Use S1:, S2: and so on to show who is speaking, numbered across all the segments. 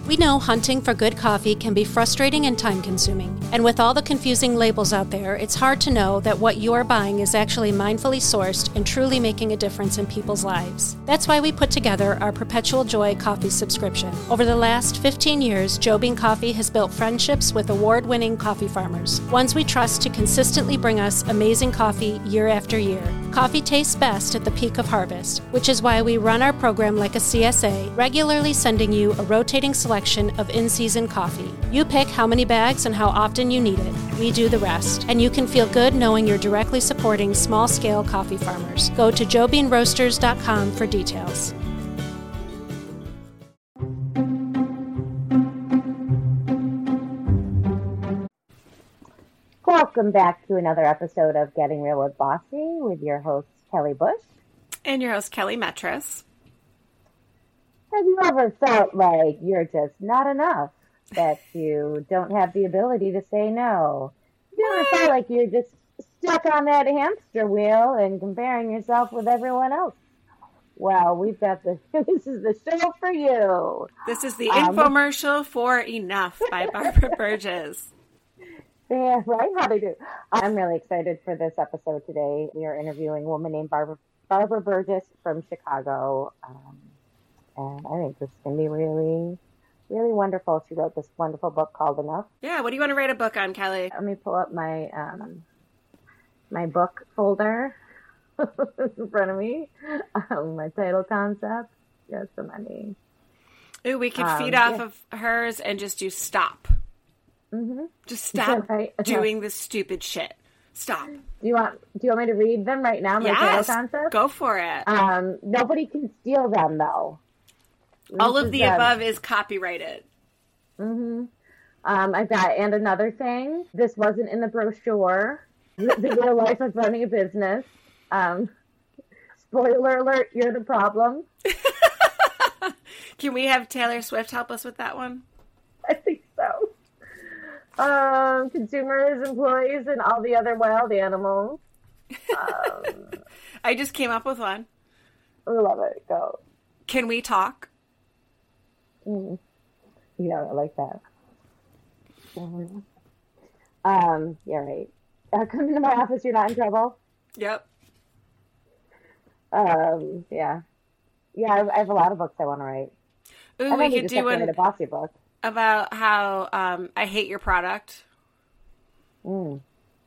S1: We know hunting for good coffee can be frustrating and time-consuming. And with all the confusing labels out there, it's hard to know that what you are buying is actually mindfully sourced and truly making a difference in people's lives. That's why we put together our Perpetual Joy coffee subscription. Over the last 15 years, Joe Bean Coffee has built friendships with award-winning coffee farmers, ones we trust to consistently bring us amazing coffee year after year. Coffee tastes best at the peak of harvest, which is why we run our program like a CSA, regularly sending you a rotating selection of in-season coffee. You pick how many bags and how often you need it. We do the rest. And you can feel good knowing you're directly supporting small-scale coffee farmers. Go to joebeanroasters.com for details.
S2: Welcome back to another episode of Getting Real with Bossy with your host, Kelly Bush.
S3: And your host, Kelly Metris.
S2: Have you ever felt like you're just not enough, that you don't have the ability to say no? Have you ever felt like you're just stuck on that hamster wheel and comparing yourself with everyone else? Well, we've got this is the show for you.
S3: This is the infomercial for Enough by Barbara Burgess.
S2: Yeah, right? How they do. I'm really excited for this episode today. We are interviewing a woman named Barbara Burgess from Chicago. And I think this is going to be really, really wonderful. She wrote this wonderful book called Enough.
S3: Yeah, what do you want to write a book on, Kelly?
S2: Let me pull up my my book folder in front of me. My title concept. Yes, so many.
S3: Ooh, we could feed off of hers and just do stop. Mm-hmm. Just stop doing this stupid shit. Stop.
S2: Do you want me to read them right now? My title concept?
S3: Go for it.
S2: Nobody can steal them, though.
S3: All of the above is copyrighted.
S2: Mm-hmm. I've got, and another thing, this wasn't in the brochure. The real life of running a business. Spoiler alert, you're the problem.
S3: Can we have Taylor Swift help us with that one?
S2: I think so. Consumers, employees, and all the other wild animals.
S3: I just came up with one.
S2: I love it. Go.
S3: Can we talk?
S2: Yeah, I like that. Yeah, right. Come into my office, you're not in trouble?
S3: Yep.
S2: Yeah. Yeah, I have a lot of books I want to write.
S3: Ooh, we could do one
S2: a Bossy book.
S3: About how I hate your product. It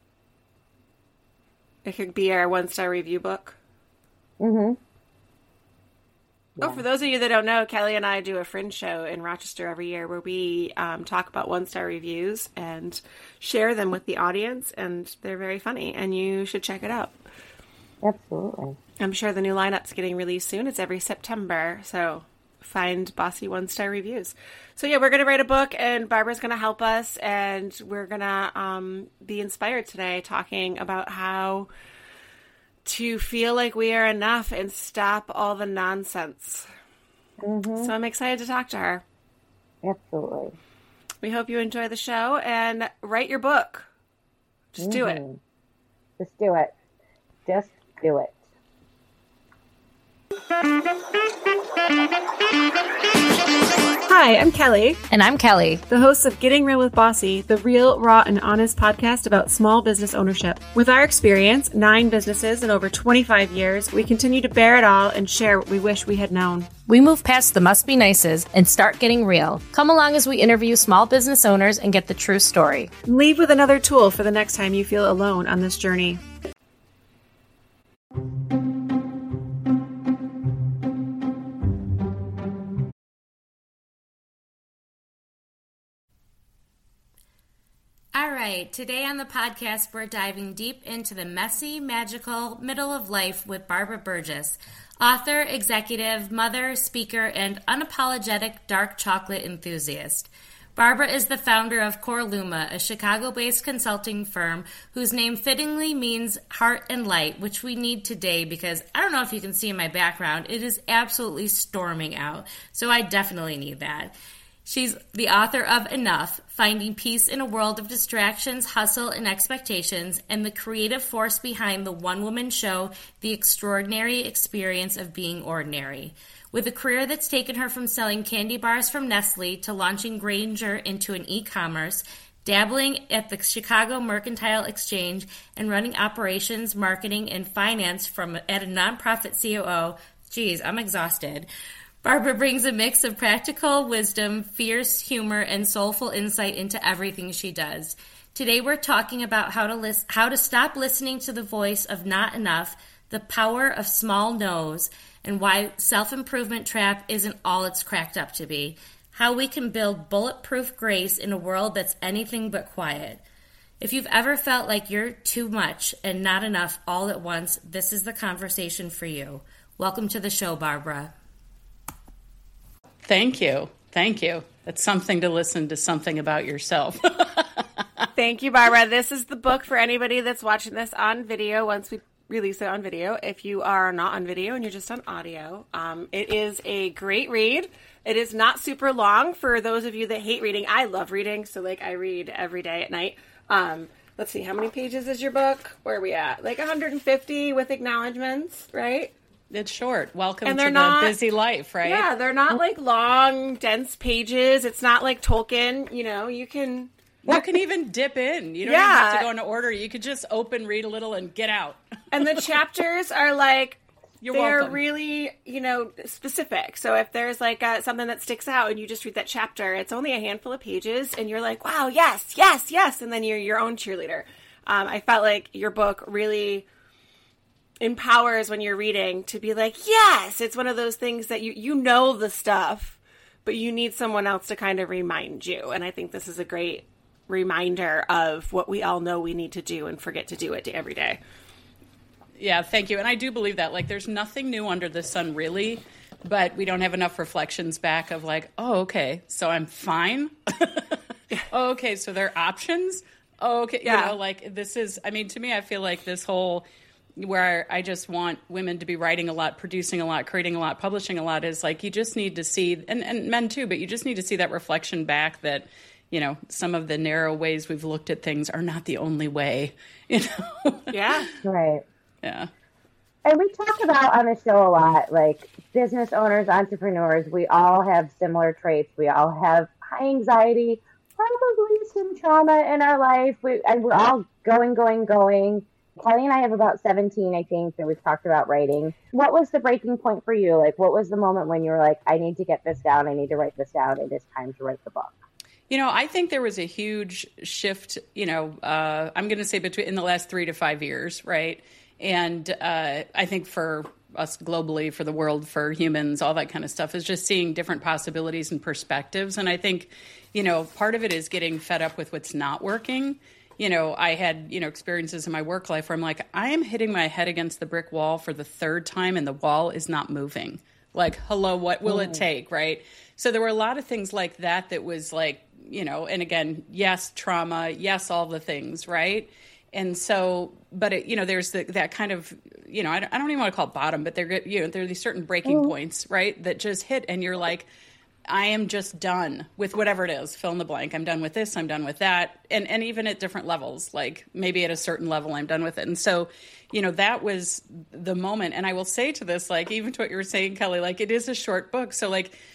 S3: could be our 1-star review book.
S2: Mm-hmm.
S3: Yeah. Oh, for those of you that don't know, Kelly and I do a fringe show in Rochester every year where we talk about 1-star reviews and share them with the audience, and they're very funny, and you should check it out.
S2: Absolutely.
S3: I'm sure the new lineup's getting released soon. It's every September, so find Bossy 1-star reviews. So yeah, we're going to write a book, and Barbara's going to help us, and we're going to be inspired today talking about how to feel like we are enough and stop all the nonsense. Mm-hmm. So I'm excited to talk to her.
S2: Absolutely.
S3: We hope you enjoy the show and write your book. Just do it.
S2: Just do it. Just do it.
S3: Hi, I'm Kelly.
S4: And I'm Kelly,
S3: the hosts of Getting Real with Bossy, the real, raw, and honest podcast about small business ownership. With our experience, 9 businesses and over 25 years, we continue to bear it all and share what we wish we had known.
S4: We move past the must be nices and start getting real. Come along as we interview small business owners and get the true story.
S3: Leave with another tool for the next time you feel alone on this journey.
S4: All right, today on the podcast, we're diving deep into the messy, magical middle of life with Barbara Burgess, author, executive, mother, speaker, and unapologetic dark chocolate enthusiast. Barbara is the founder of Corluma, a Chicago-based consulting firm whose name fittingly means heart and light, which we need today because I don't know if you can see in my background, it is absolutely storming out, so I definitely need that. She's the author of Enough, Finding Peace in a World of Distractions, Hustle, and Expectations, and the creative force behind the one-woman show, The Extraordinary Experience of Being Ordinary. With a career that's taken her from selling candy bars from Nestle to launching Grainger into an e-commerce, dabbling at the Chicago Mercantile Exchange, and running operations, marketing, and finance at a nonprofit COO, geez, I'm exhausted. Barbara brings a mix of practical wisdom, fierce humor, and soulful insight into everything she does. Today we're talking about how to stop listening to the voice of not enough, the power of small no's, and why self-improvement trap isn't all it's cracked up to be. How we can build bulletproof grace in a world that's anything but quiet. If you've ever felt like you're too much and not enough all at once, this is the conversation for you. Welcome to the show, Barbara.
S5: Thank you. Thank you. It's something to listen to something about yourself.
S3: Thank you, Barbara. This is the book for anybody that's watching this on video once we release it on video. If you are not on video and you're just on audio, it is a great read. It is not super long for those of you that hate reading. I love reading, so I read every day at night. Let's see, how many pages is your book? Where are we at? 150 with acknowledgments, right?
S5: It's short. Welcome to the busy life, right?
S3: Yeah, they're not long, dense pages. It's not like Tolkien. You can
S5: even dip in. You don't even have to go into order. You could just open, read a little, and get out.
S3: And the chapters are they're welcome. Really, specific. So if there's something that sticks out and you just read that chapter, it's only a handful of pages and you're like, wow, yes, yes, yes. And then you're your own cheerleader. I felt like your book really empowers when you're reading to be like, yes, it's one of those things that you know the stuff, but you need someone else to kind of remind you. And I think this is a great reminder of what we all know we need to do and forget to do it every day.
S5: Yeah, thank you. And I do believe that. There's nothing new under the sun, really, but we don't have enough reflections back of oh, okay, so I'm fine. Oh, okay, so there are options. Oh, okay,
S3: yeah.
S5: This is, to me, I feel like this whole, where I just want women to be writing a lot, producing a lot, creating a lot, publishing a lot, is you just need to see, and men too, but you just need to see that reflection back that, some of the narrow ways we've looked at things are not the only way,
S3: Yeah.
S2: Right.
S5: Yeah.
S2: And we talk about on the show a lot, business owners, entrepreneurs, we all have similar traits. We all have high anxiety, probably some trauma in our life. And we're all going. Kelly and I have about 17, I think, that we've talked about writing. What was the breaking point for you? What was the moment when you were I need to get this down, I need to write this down, it is time to write the book?
S5: I think there was a huge shift, I'm going to say in the last 3 to 5 years, right? And I think for us globally, for the world, for humans, all that kind of stuff is just seeing different possibilities and perspectives. And I think, part of it is getting fed up with what's not working. I had, experiences in my work life where I'm I am hitting my head against the brick wall for the third time and the wall is not moving. Hello, what will it take, right? So there were a lot of things like that was and again, yes, trauma, yes, all the things, right? And so, but there's that kind of, I don't even want to call it bottom, but there are these certain breaking points, right, that just hit, and you're I am just done with whatever it is, fill in the blank. I'm done with this, I'm done with that, and even at different levels, maybe at a certain level, I'm done with it. And so, that was the moment. And I will say to this, even to what you were saying, Kelly, it is a short book, so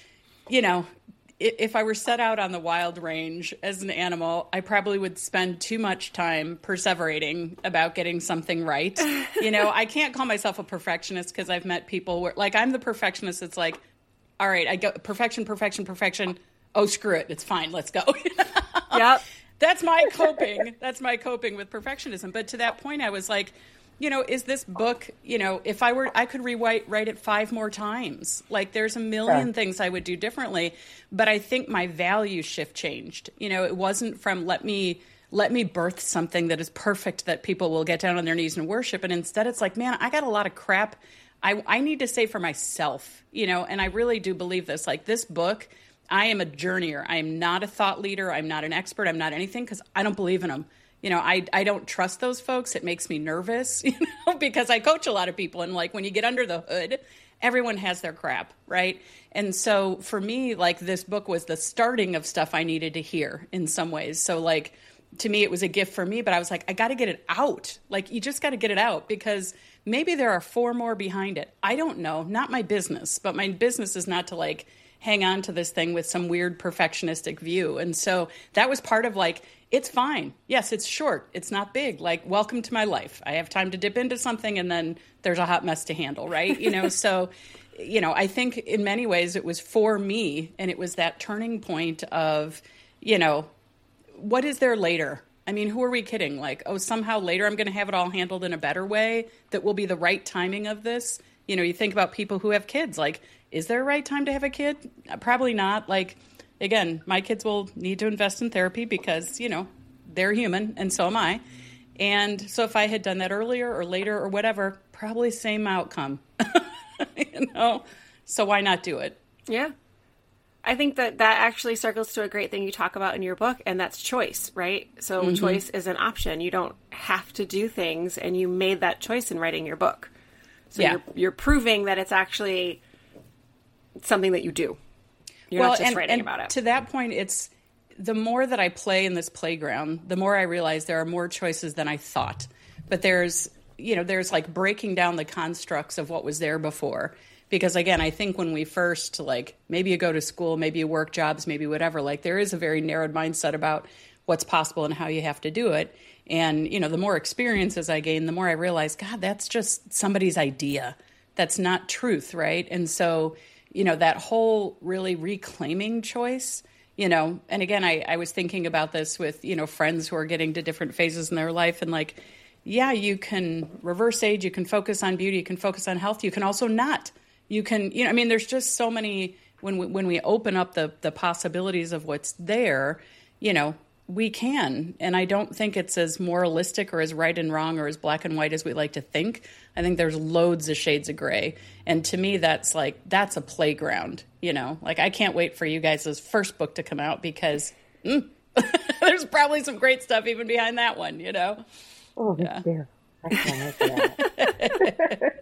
S5: if I were set out on the wild range as an animal, I probably would spend too much time perseverating about getting something right. I can't call myself a perfectionist because I've met people where, I'm the perfectionist. It's all right, I go perfection. Oh, screw it. It's fine. Let's go.
S3: Yep.
S5: That's my coping. That's my coping with perfectionism. But to that point, I was is this book, if I could write it 5 more times. There's a million things I would do differently, but I think my value shift changed. It wasn't from let me birth something that is perfect that people will get down on their knees and worship. And instead it's man, I got a lot of crap I need to say for myself, and I really do believe this. This book, I am a journeyer. I am not a thought leader. I'm not an expert. I'm not anything because I don't believe in them. I don't trust those folks. It makes me nervous, because I coach a lot of people. And when you get under the hood, everyone has their crap, right? And so for me, this book was the starting of stuff I needed to hear in some ways. So to me, it was a gift for me, but I was like, I got to get it out. Like, you just got to get it out because maybe there are 4 more behind it. I don't know. Not my business, but my business is not to like hang on to this thing with some weird perfectionistic view. And so that was part of like, it's fine. Yes, it's short. It's not big. Like, welcome to my life. I have time to dip into something and then there's a hot mess to handle, right? So, I think in many ways it was for me, and it was that turning point of, what is there later? I mean, who are we kidding? Like, oh, somehow later I'm going to have it all handled in a better way that will be the right timing of this. You think about people who have kids, like, is there a right time to have a kid? Probably not. Like, again, my kids will need to invest in therapy because, they're human and so am I. And so if I had done that earlier or later or whatever, probably same outcome, so why not do it?
S3: Yeah. I think that actually circles to a great thing you talk about in your book, and that's choice, right? So choice is an option. You don't have to do things, and you made that choice in writing your book. So you're proving that it's actually something that you do. You're not just writing about it.
S5: To that point, it's the more that I play in this playground, the more I realize there are more choices than I thought. But there's like breaking down the constructs of what was there before. Because again, I think when we first, like, maybe you go to school, maybe you work jobs, maybe whatever, like there is a very narrowed mindset about what's possible and how you have to do it. And, the more experiences I gain, the more I realize, God, that's just somebody's idea. That's not truth, right? And so, that whole really reclaiming choice, and again, I was thinking about this with, friends who are getting to different phases in their life. And like, yeah, you can reverse age, you can focus on beauty, you can focus on health, you can also not. You can, there's just so many, when we open up the possibilities of what's there, we can. And I don't think it's as moralistic or as right and wrong or as black and white as we like to think. I think there's loads of shades of gray. And to me, that's a playground, like I can't wait for you guys' first book to come out because there's probably some great stuff even behind that one,
S2: Oh, me too. I can't wait for that.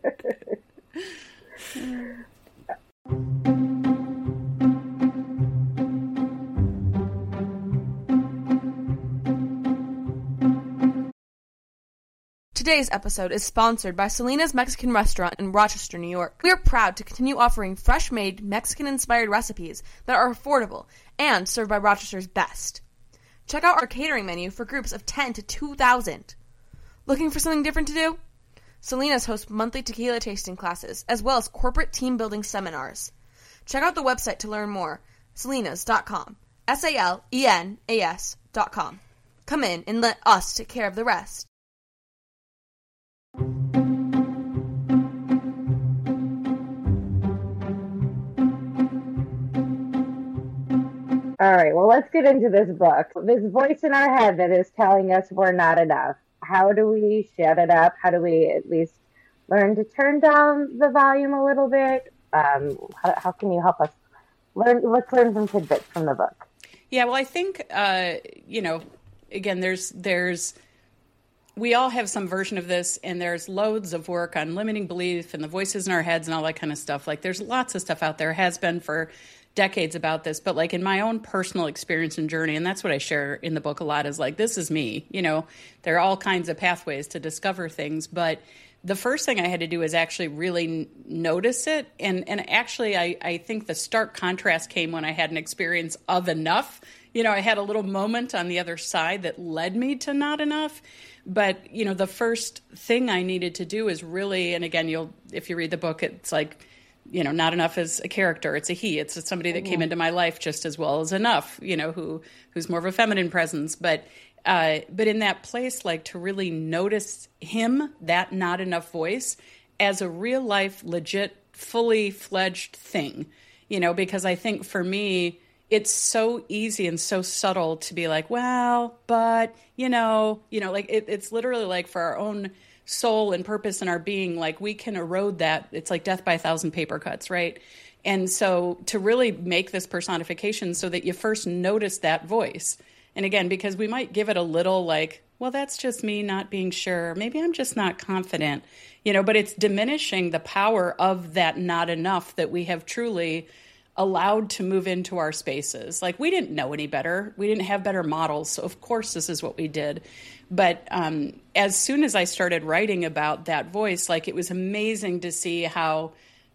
S6: Today's episode is sponsored by Selena's Mexican Restaurant in Rochester, New York. We are proud to continue offering fresh-made, Mexican-inspired recipes that are affordable and served by Rochester's best. Check out our catering menu for groups of 10 to 2,000. Looking for something different to do? Selena's hosts monthly tequila tasting classes, as well as corporate team-building seminars. Check out the website to learn more, selenas.com, SALENAS.com. Come in and let us take care of the rest.
S2: All right, well, let's get into this book. This voice in our head that is telling us we're not enough. How do we shut it up? How do we at least learn to turn down the volume a little bit? How can you help us learn? Let's learn some tidbits from the book.
S5: Yeah, well, I think, again, we all have some version of this, and there's loads of work on limiting belief and the voices in our heads and all that kind of stuff. Like, there's lots of stuff out there, has been for decades about this, but like in my own personal experience and journey, and that's what I share in the book a lot, is like, this is me, there are all kinds of pathways to discover things, but the first thing I had to do is actually really notice it. And actually, I think the stark contrast came when I had an experience of enough. I had a little moment on the other side that led me to not enough. But, the first thing I needed to do is really, and again, if you read the book, it's like, not enough is a character. It's a he. It's somebody that came into my life just as well as enough, who's more of a feminine presence. But in that place, like, to really notice him, that not enough voice, as a real life, legit, fully fledged thing, because I think for me, it's so easy and so subtle to be like, well, but, like it's literally like for our own soul and purpose in our being, like we can erode that. It's like death by 1,000 paper cuts, right? And so to really make this personification so that you first notice that voice. And again, because we might give it a little like, well, that's just me not being sure. Maybe I'm just not confident, but it's diminishing the power of that not enough that we have truly allowed to move into our spaces. Like, we didn't know any better. We didn't have better models. So of course this is what we did. But as soon as I started writing about that voice, like, it was amazing to see how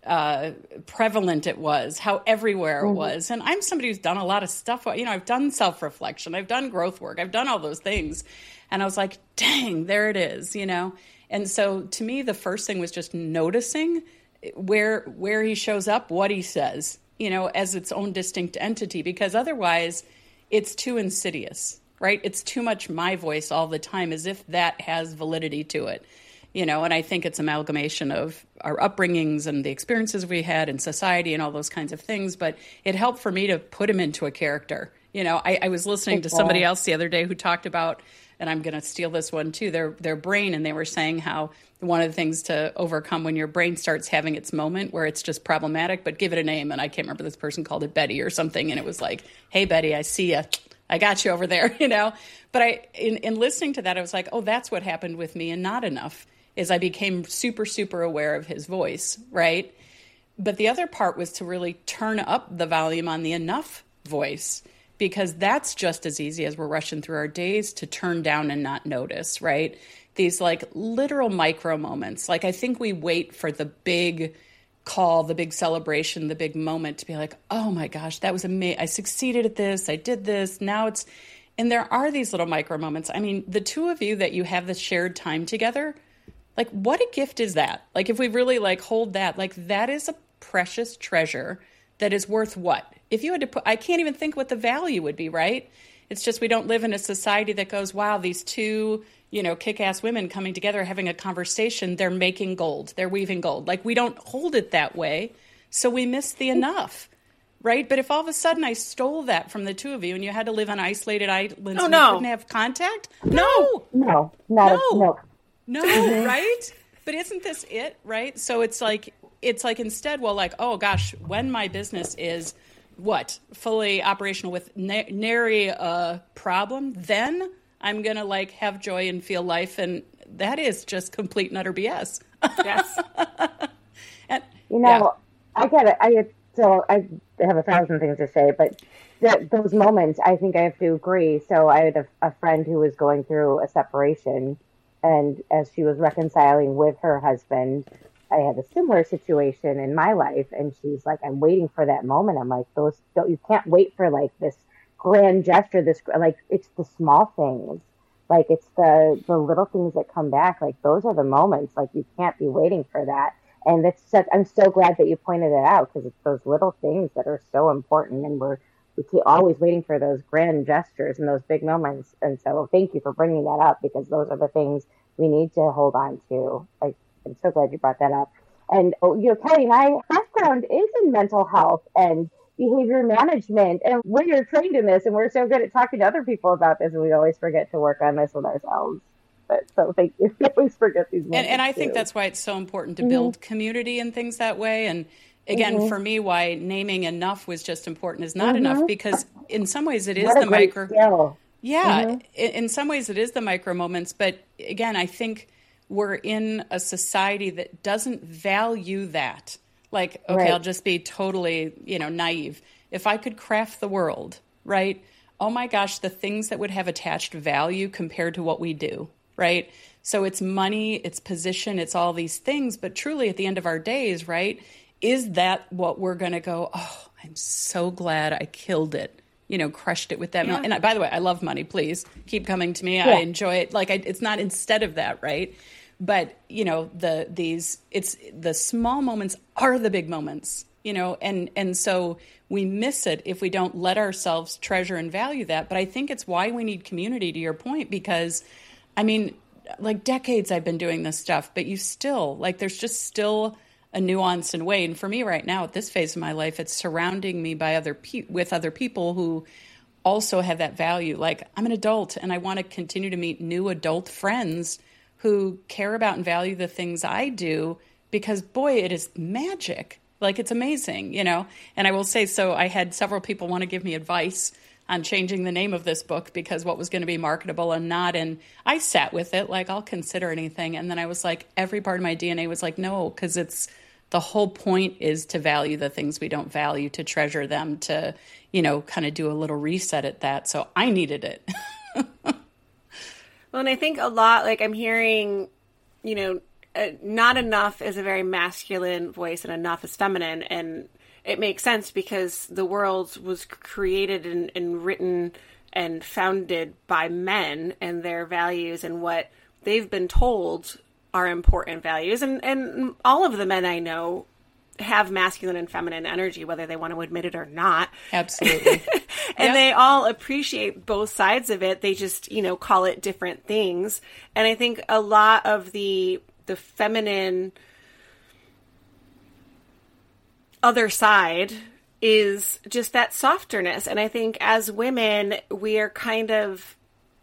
S5: prevalent it was, how everywhere it was. And I'm somebody who's done a lot of stuff. You know, I've done self-reflection, I've done growth work, I've done all those things. And I was like, dang, there it is, you know? And so to me, the first thing was just noticing where he shows up, what he says, you know, as its own distinct entity, because otherwise it's too insidious, right? It's too much my voice all the time, as if that has validity to it, you know. And I think it's amalgamation of our upbringings and the experiences we had in society and all those kinds of things. But it helped for me to put him into a character. You know, I was listening to somebody else the other day who talked about, and I'm going to steal this one too, their brain. And they were saying how one of the things to overcome when your brain starts having its moment where it's just problematic, but give it a name. And I can't remember, this person called it Betty or something. And it was like, hey, Betty, I see you. I got you over there, you know. But in listening to that, I was like, oh, that's what happened with me and Not Enough, is I became super, super aware of his voice, right? But the other part was to really turn up the volume on the Enough voice, because that's just as easy as we're rushing through our days to turn down and not notice, right? These like literal micro moments. Like, I think we wait for the big call, the big celebration, the big moment to be like, oh my gosh, that was amazing. I succeeded at this. I did this. Now it's, and there are these little micro moments. I mean, the two of you that you have this shared time together, like, what a gift is that? Like, if we really like hold that, like, that is a precious treasure that is worth what? If you had to put, I can't even think what the value would be, right? It's just, we don't live in a society that goes, wow, these two, you know, kick-ass women coming together, having a conversation, they're making gold, they're weaving gold. Like, we don't hold it that way. So we miss the enough, right? But if all of a sudden I stole that from the two of you and you had to live on isolated islands and you couldn't have contact? No, right? But isn't this it, right? So it's like instead, well, like, oh gosh, when my business is fully operational with nary a problem, then I'm going to like have joy and feel life. And that is just complete and utter BS.
S3: Yes.
S2: And, you know, I get it. So I have 1,000 things to say, but those moments, I think I have to agree. So I had a friend who was going through a separation, and as she was reconciling with her husband, I had a similar situation in my life, and she's like, I'm waiting for that moment. I'm like, you can't wait for like this grand gesture, like, it's the small things, like, it's the little things that come back, like, those are the moments, like, you can't be waiting for that. And I'm so glad that you pointed it out, because it's those little things that are so important, and we keep always waiting for those grand gestures and those big moments. And so thank you for bringing that up, because those are the things we need to hold on to. I'm so glad you brought that up. And, you know, Kelly, my background is in mental health and behavior management, and we're trained in this, and we're so good at talking to other people about this, and we always forget to work on this with ourselves. But so thank you. We always forget these moments.
S5: And I think that's why it's so important to build community and things that way. And again, for me, why naming enough was just important is Not Enough, because in some ways it is the micro. Skill. Yeah, in some ways it is the micro moments. But again, I think we're in a society that doesn't value that. Like, okay, I'll just be totally, you know, naive. If I could craft the world, right? Oh my gosh, the things that would have attached value compared to what we do, right? So it's money, it's position, it's all these things. But truly at the end of our days, right, is that what we're going to go, oh, I'm so glad I killed it, you know, crushed it with that. Yeah. And by the way, I love money. Please keep coming to me. Yeah. I enjoy it. Like, it's not instead of that, right? But, you know, it's the small moments are the big moments, you know, and so we miss it if we don't let ourselves treasure and value that. But I think it's why we need community, to your point, because, I mean, like, decades I've been doing this stuff, but you still, like, there's just still a nuance and way. And for me right now, at this phase of my life, it's surrounding me by with other people who also have that value. Like, I'm an adult and I want to continue to meet new adult friends who care about and value the things I do, because boy, it is magic. Like, it's amazing, you know? And I will say, so I had several people want to give me advice on changing the name of this book, because what was going to be marketable and not. And I sat with it, like, I'll consider anything. And then I was like, every part of my DNA was like, no, because it's The whole point is to value the things we don't value, to treasure them, to, kind of do a little reset at that. So I needed it.
S3: Well, and I think a lot, like I'm hearing, not enough is a very masculine voice and enough is feminine. And it makes sense because the world was created and written and founded by men and their values and what they've been told are important values. And all of the men I know have masculine and feminine energy, whether they want to admit it or not.
S5: Absolutely.
S3: And they all appreciate both sides of it. They just, call it different things. And I think a lot of the feminine other side is just that softerness. And I think as women, we are kind of,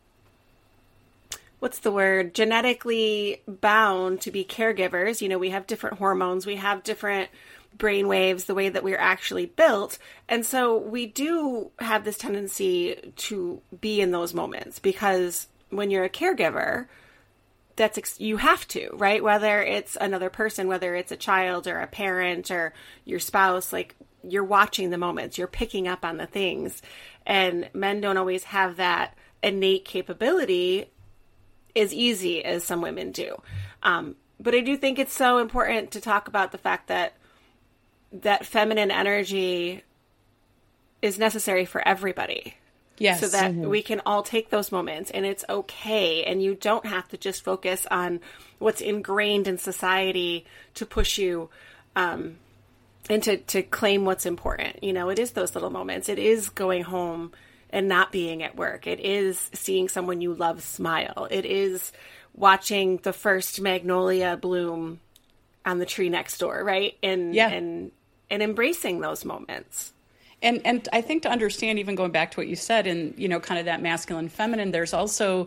S3: what's the word, genetically bound to be caregivers. We have different hormones, we have different brain waves, the way that we're actually built. And so we do have this tendency to be in those moments because when you're a caregiver, you have to, right? Whether it's another person, whether it's a child or a parent or your spouse, like you're watching the moments, you're picking up on the things. And men don't always have that innate capability as easy as some women do. But I do think it's so important to talk about the fact that feminine energy is necessary for everybody.
S5: Yes.
S3: So that we can all take those moments and it's okay. And you don't have to just focus on what's ingrained in society to push you and to claim what's important. It is those little moments. It is going home and not being at work. It is seeing someone you love smile. It is watching the first magnolia bloom on the tree next door, right? And embracing those moments.
S5: And I think to understand, even going back to what you said, and, kind of that masculine, feminine, there's also,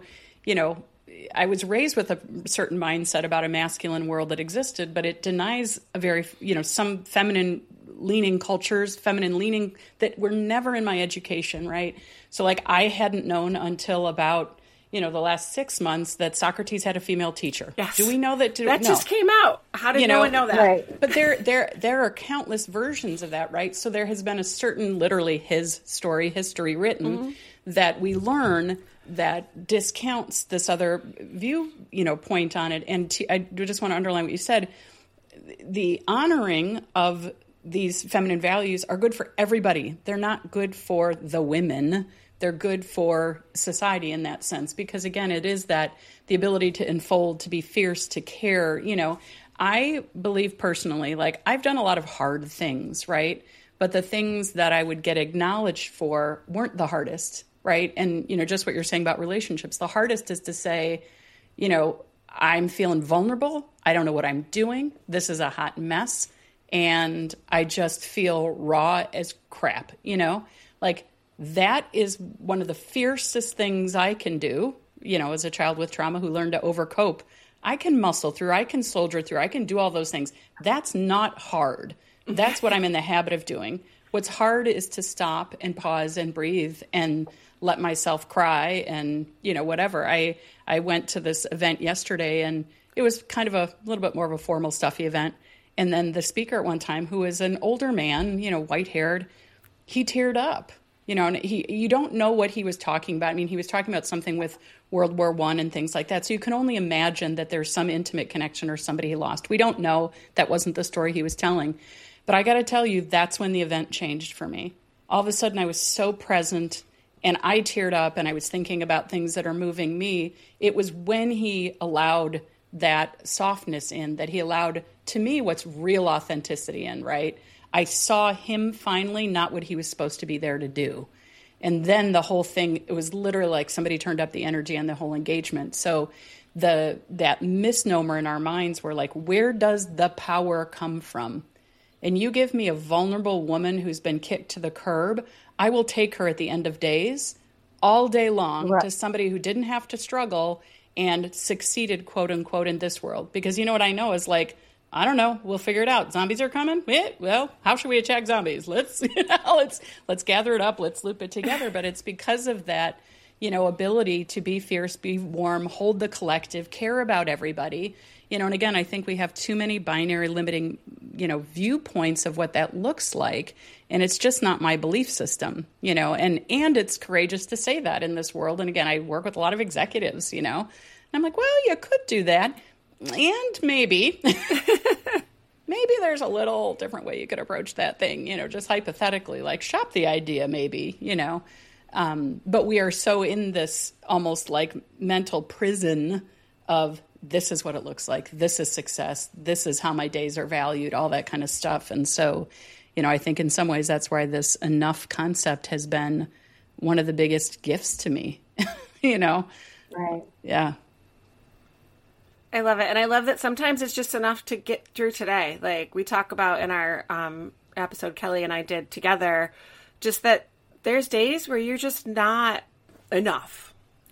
S5: I was raised with a certain mindset about a masculine world that existed, but it denies a very, some feminine leaning cultures, feminine leaning that were never in my education, right? So like I hadn't known until about, the last 6 months that Socrates had a female teacher.
S3: Yes.
S5: Do we know that?
S3: That just came out. How did no one know that?
S2: Right.
S5: But there are countless versions of that, right? So there has been a certain, literally his story, history written that we learn that discounts this other view, point on it. And I just want to underline what you said. The honoring of these feminine values are good for everybody. They're not good for the women. They're good for society in that sense, because again, it is that the ability to enfold, to be fierce, to care. I believe personally, like I've done a lot of hard things, right? But the things that I would get acknowledged for weren't the hardest, right? And, just what you're saying about relationships, the hardest is to say, I'm feeling vulnerable. I don't know what I'm doing. This is a hot mess. And I just feel raw as crap, like that is one of the fiercest things I can do, as a child with trauma who learned to overcope. I can muscle through, I can soldier through, I can do all those things. That's not hard. That's what I'm in the habit of doing. What's hard is to stop and pause and breathe and let myself cry and, whatever. I went to this event yesterday and it was kind of a little bit more of a formal, stuffy event. And then the speaker at one time, who is an older man, white-haired, he teared up. And you don't know what he was talking about. I mean, he was talking about something with World War I and things like that. So you can only imagine that there's some intimate connection or somebody he lost. We don't know. That wasn't the story he was telling. But I got to tell you, that's when the event changed for me. All of a sudden, I was so present and I teared up and I was thinking about things that are moving me. It was when he allowed that softness in, that he allowed, to me, what's real authenticity in, right? I saw him finally, not what he was supposed to be there to do. And then the whole thing, it was literally like somebody turned up the energy on the whole engagement. So that misnomer in our minds were like, where does the power come from? And you give me a vulnerable woman who's been kicked to the curb, I will take her at the end of days, all day long, right, to somebody who didn't have to struggle and succeeded, quote unquote, in this world. Because what I know is like, I don't know, we'll figure it out. Zombies are coming? Yeah, well, how should we attack zombies? Let's gather it up, let's loop it together. But it's because of that, ability to be fierce, be warm, hold the collective, care about everybody. You know, and again, I think we have too many binary limiting, you know, viewpoints of what that looks like. And it's just not my belief system, you know, and it's courageous to say that in this world. And again, I work with a lot of executives, you know, and I'm like, well, you could do that. And maybe there's a little different way you could approach that thing, you know, just hypothetically, like shop the idea, maybe, you know. But we are so in this almost like mental prison of this is what it looks like. This is success. This is how my days are valued, all that kind of stuff. And so, you know, I think in some ways that's why this enough concept has been one of the biggest gifts to me, you know?
S2: Right.
S5: Yeah.
S3: I love it. And I love that sometimes it's just enough to get through today. Like we talk about in our episode Kelly and I did together, just that there's days where you're just not enough.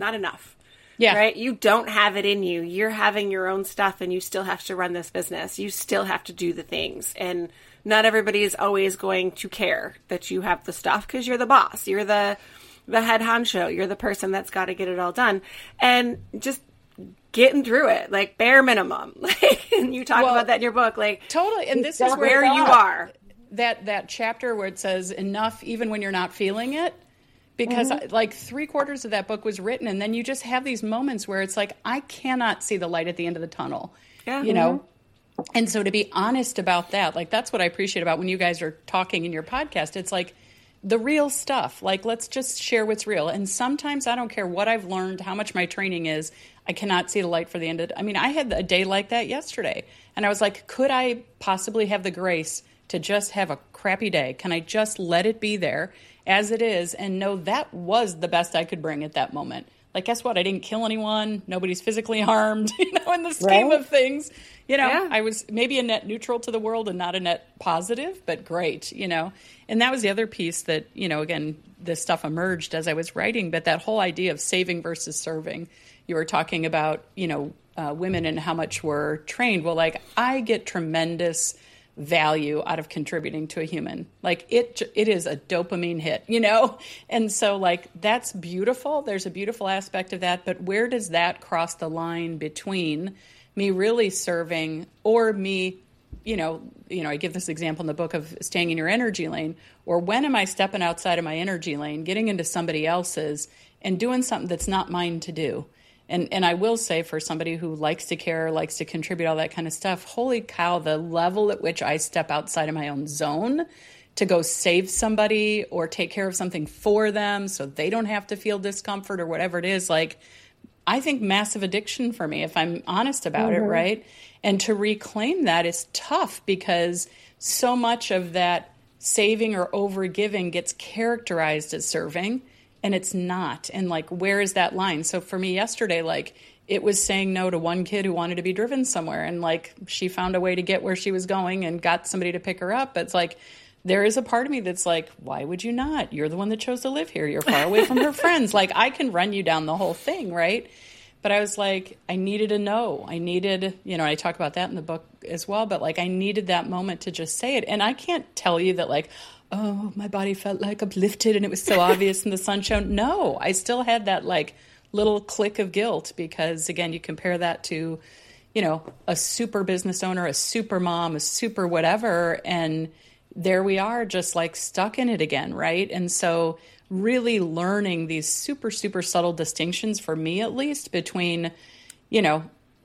S5: Yeah.
S3: Right? You don't have it in you. You're having your own stuff and you still have to run this business. You still have to do the things. And not everybody is always going to care that you have the stuff because you're the boss. You're the head honcho. You're the person that's got to get it all done. And just getting through it, like bare minimum. And you talk about that in your book. Like
S5: totally. And this is
S3: where you are.
S5: That chapter where it says enough even when you're not feeling it. Because like 3/4 of that book was written, and then you just have these moments where it's like, I cannot see the light at the end of the tunnel, you know? And so to be honest about that, like that's what I appreciate about when you guys are talking in your podcast. It's like the real stuff. Like, let's just share what's real. And sometimes I don't care what I've learned, how much my training is, I cannot see the light for the end of it. I mean, I had a day like that yesterday, and I was like, could I possibly have the grace to just have a crappy day? Can I just let it be there as it is and know that was the best I could bring at that moment? Like, guess what? I didn't kill anyone. Nobody's physically harmed, you know, in the scheme of things. You know, I was maybe a net neutral to the world and not a net positive, but great, you know. And that was the other piece that, you know, again, this stuff emerged as I was writing, but that whole idea of saving versus serving. You were talking about, you know, women and how much we're trained. Well, like, I get tremendous value out of contributing to a human. Like it is a dopamine hit, you know? And so like, that's beautiful. There's a beautiful aspect of that, but where does that cross the line between me really serving or me, you know, I give this example in the book of staying in your energy lane, or when am I stepping outside of my energy lane, getting into somebody else's and doing something that's not mine to do. And I will say, for somebody who likes to care, likes to contribute, all that kind of stuff, holy cow, the level at which I step outside of my own zone to go save somebody or take care of something for them so they don't have to feel discomfort or whatever it is, like, I think massive addiction for me, if I'm honest about it, right? And to reclaim that is tough because so much of that saving or overgiving gets characterized as serving. And it's not. And like, where is that line? So for me yesterday, like, it was saying no to one kid who wanted to be driven somewhere. And like, she found a way to get where she was going and got somebody to pick her up. But it's like, there is a part of me that's like, why would you not? You're the one that chose to live here. You're far away from her friends. Like, I can run you down the whole thing, right? But I was like, I needed a no. I needed, you know, I talk about that in the book as well. But like, I needed that moment to just say it. And I can't tell you that like, oh, my body felt like uplifted and it was so obvious in the sun shone. No, I still had that like little click of guilt because, again, you compare that to, you know, a super business owner, a super mom, a super whatever, and there we are just like stuck in it again, right? And so really learning these super, super subtle distinctions, for me at least, between, you know,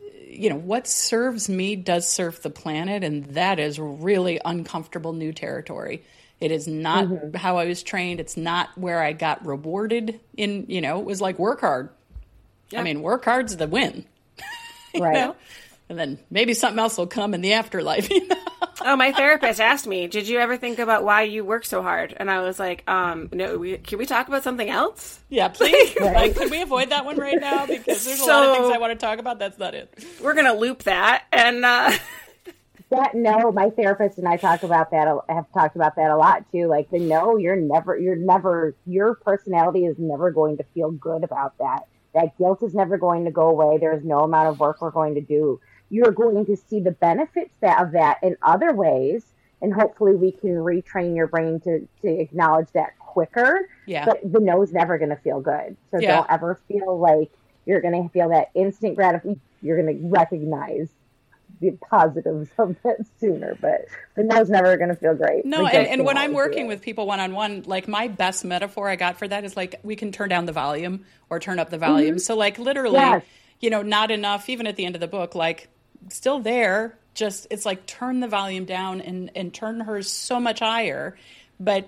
S5: what serves me does serve the planet, and that is really uncomfortable new territory. It is not how I was trained. It's not where I got rewarded in, you know, it was like work hard. Yeah. I mean, work hard's the win. Right. Know? And then maybe something else will come in the afterlife. You know?
S3: Oh, my therapist asked me, did you ever think about why you work so hard? And I was like, no, can we talk about something else?
S5: Yeah, please. Like, could we avoid that one right now? Because there's a lot of things I want to talk about. That's not it.
S3: We're going to loop that. And,
S2: no, my therapist and I have talked about that a lot too. Like your personality is never going to feel good about that. That guilt is never going to go away. There's no amount of work we're going to do. You're going to see the benefits of that in other ways. And hopefully we can retrain your brain to acknowledge that quicker. Yeah. But the no's never going to feel good. So don't ever feel like you're going to feel that instant gratification. You're going to recognize the positives of it sooner, but the no's never going to feel great.
S5: No, and when I'm working with people one-on-one, like my best metaphor I got for that is like, we can turn down the volume or turn up the volume. So like literally, not enough, even at the end of the book, like still there, just, it's like turn the volume down and turn hers so much higher. But,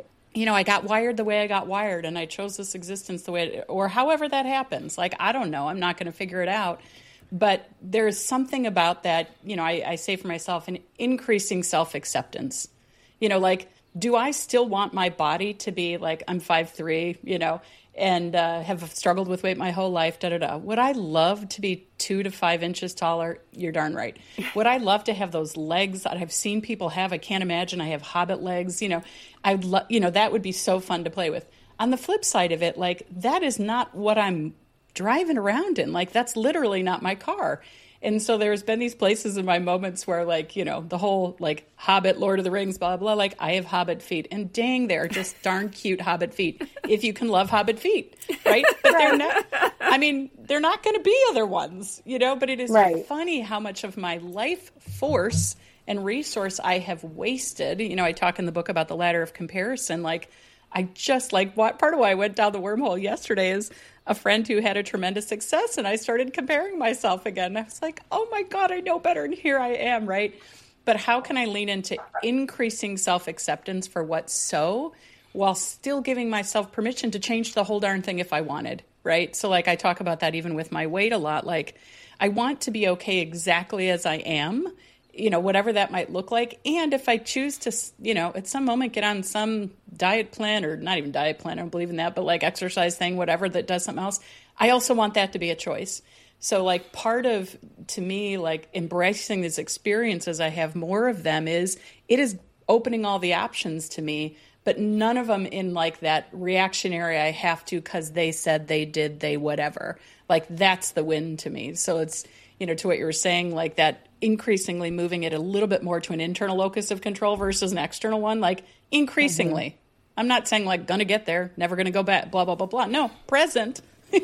S5: I got wired the way I got wired, and I chose this existence the way, or however that happens. Like, I don't know. I'm not going to figure it out. But there's something about that, I say for myself, an increasing self-acceptance. Like, do I still want my body to be like, I'm 5'3", and have struggled with weight my whole life, Would I love to be 2 to 5 inches taller? You're darn right. Would I love to have those legs that I've seen people have? I can't imagine I have hobbit legs. I'd that would be so fun to play with. On the flip side of it, like, that is not what I'm driving around in. Like, that's literally not my car. And so there's been these places in my moments where, like, the whole, like, Hobbit, Lord of the Rings, blah, blah, like, I have Hobbit feet. And dang, they're just darn cute Hobbit feet, if you can love Hobbit feet, right? But they're not, they're not going to be other ones, but it is funny how much of my life force and resource I have wasted. I talk in the book about the ladder of comparison. Like, I just, like, what part of why I went down the wormhole yesterday is a friend who had a tremendous success, and I started comparing myself again. I was like, oh my God, I know better, and here I am, right? But how can I lean into increasing self-acceptance for what's so, while still giving myself permission to change the whole darn thing if I wanted, right? So, like, I talk about that even with my weight a lot. Like, I want to be okay exactly as I am, whatever that might look like. And if I choose to, at some moment get on some diet plan, or not even diet plan, I don't believe in that, but like exercise thing, whatever that does something else, I also want that to be a choice. So like part of, to me, like embracing these experiences, I have more of them, it is opening all the options to me, but none of them in like that reactionary, I have to, cause they said they did, they whatever. Like that's the win to me. So it's, to what you were saying, like that increasingly moving it a little bit more to an internal locus of control versus an external one, like increasingly. Mm-hmm. I'm not saying like gonna get there, never gonna go back, blah, blah, blah, blah. No, present.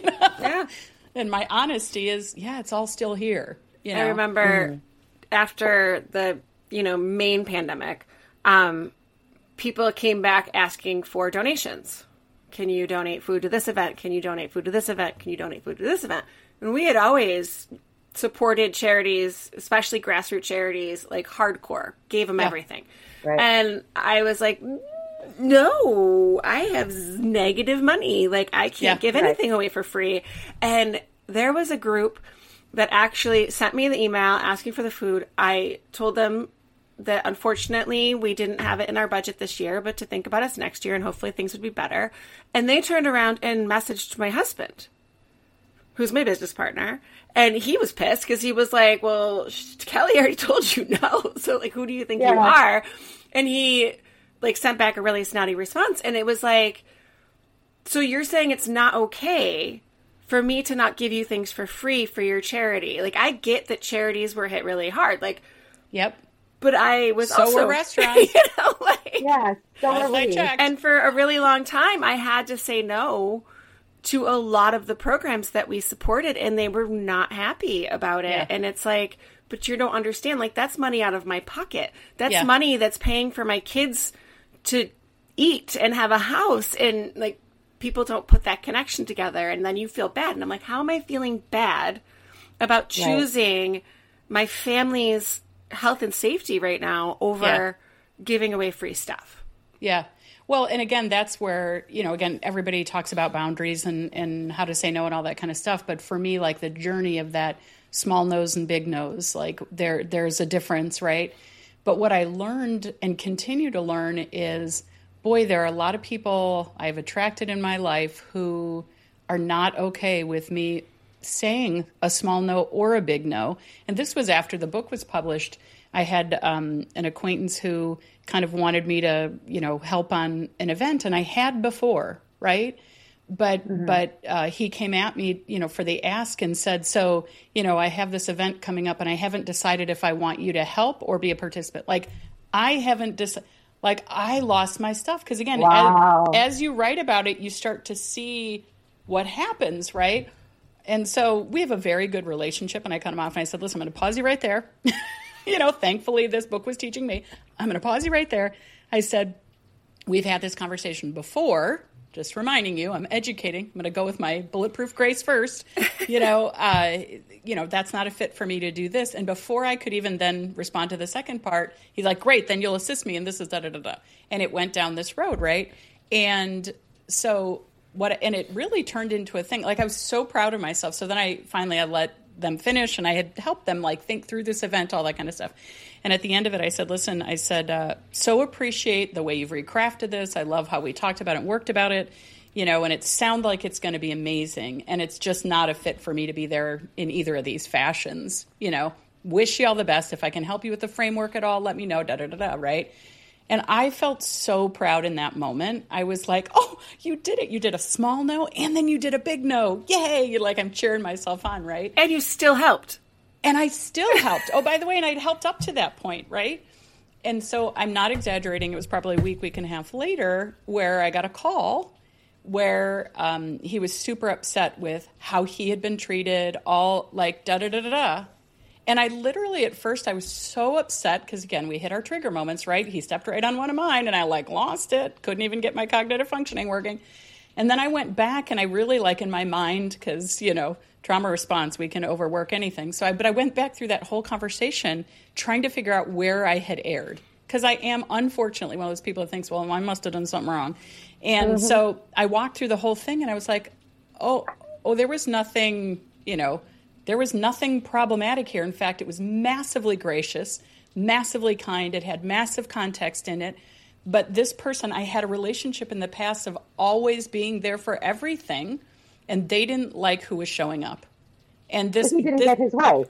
S5: Yeah. And my honesty is, it's all still here.
S3: I remember after the, main pandemic, people came back asking for donations. Can you donate food to this event? Can you donate food to this event? Can you donate food to this event? And we had always supported charities, especially grassroots charities, like hardcore, gave them everything. Right. And I was like, no, I have negative money. Like I can't give anything away for free. And there was a group that actually sent me the email asking for the food. I told them that unfortunately we didn't have it in our budget this year, but to think about us next year and hopefully things would be better. And they turned around and messaged my husband, who's my business partner. And he was pissed because he was like, well, Kelly already told you no. So like, who do you think you are? And he like sent back a really snotty response. And it was like, so you're saying it's not okay for me to not give you things for free for your charity? Like, I get that charities were hit really hard. Like, but I was
S5: so
S3: also
S5: were restaurants.
S2: So were we.
S3: And for a really long time, I had to say no to a lot of the programs that we supported, and they were not happy about it. And it's like, but you don't understand. Like, that's money out of my pocket. That's money that's paying for my kids to eat and have a house. And like, people don't put that connection together, and then you feel bad. And I'm like, how am I feeling bad about choosing my family's health and safety right now over giving away free stuff?
S5: Yeah. Well, and again, that's where, again, everybody talks about boundaries and how to say no and all that kind of stuff. But for me, like the journey of that small no's and big no's, like there's a difference, right? But what I learned and continue to learn is, boy, there are a lot of people I've attracted in my life who are not okay with me saying a small no or a big no. And this was after the book was published. I had an acquaintance who kind of wanted me to, help on an event, and I had before, right? But he came at me, for the ask and said, so, I have this event coming up, and I haven't decided if I want you to help or be a participant. Like, I haven't decided. Like, I lost my stuff. Because, again, as you write about it, you start to see what happens, right? And so we have a very good relationship. And I cut him off and I said, listen, I'm going to pause you right there. Thankfully this book was teaching me. I'm going to pause you right there. I said, we've had this conversation before. Just reminding you, I'm educating. I'm going to go with my bulletproof grace first. That's not a fit for me to do this. And before I could even then respond to the second part, he's like, great, then you'll assist me. And this is da-da-da-da. And it went down this road, right? And so and it really turned into a thing. Like, I was so proud of myself. So then I let them finish, and I had helped them like think through this event, all that kind of stuff. And at the end of it, I said, listen, so appreciate the way you've recrafted this. I love how we talked about it and worked about it, and it sounds like it's going to be amazing. And it's just not a fit for me to be there in either of these fashions. Wish you all the best. If I can help you with the framework at all, let me know, da-da-da-da, right? And I felt so proud in that moment. I was like, oh, you did it. You did a small no, and then you did a big no. Yay. I'm cheering myself on, right?
S3: And you still helped.
S5: And I still helped. Oh, by the way, and I'd helped up to that point, right? And so I'm not exaggerating. It was probably a week and a half later where I got a call where he was super upset with how he had been treated, all like da-da-da-da-da. And I literally, at first, I was so upset because, again, we hit our trigger moments, right? He stepped right on one of mine, and I, lost it. Couldn't even get my cognitive functioning working. And then I went back, and I really, in my mind, because, trauma response, we can overwork anything. But I went back through that whole conversation trying to figure out where I had erred. Because I am, unfortunately, one of those people that thinks, well, I must have done something wrong. And so I walked through the whole thing, and I was like, oh, there was nothing, there was nothing problematic here. In fact, it was massively gracious, massively kind. It had massive context in it. But this person, I had a relationship in the past of always being there for everything, and they didn't like who was showing up. And
S2: he didn't get his way.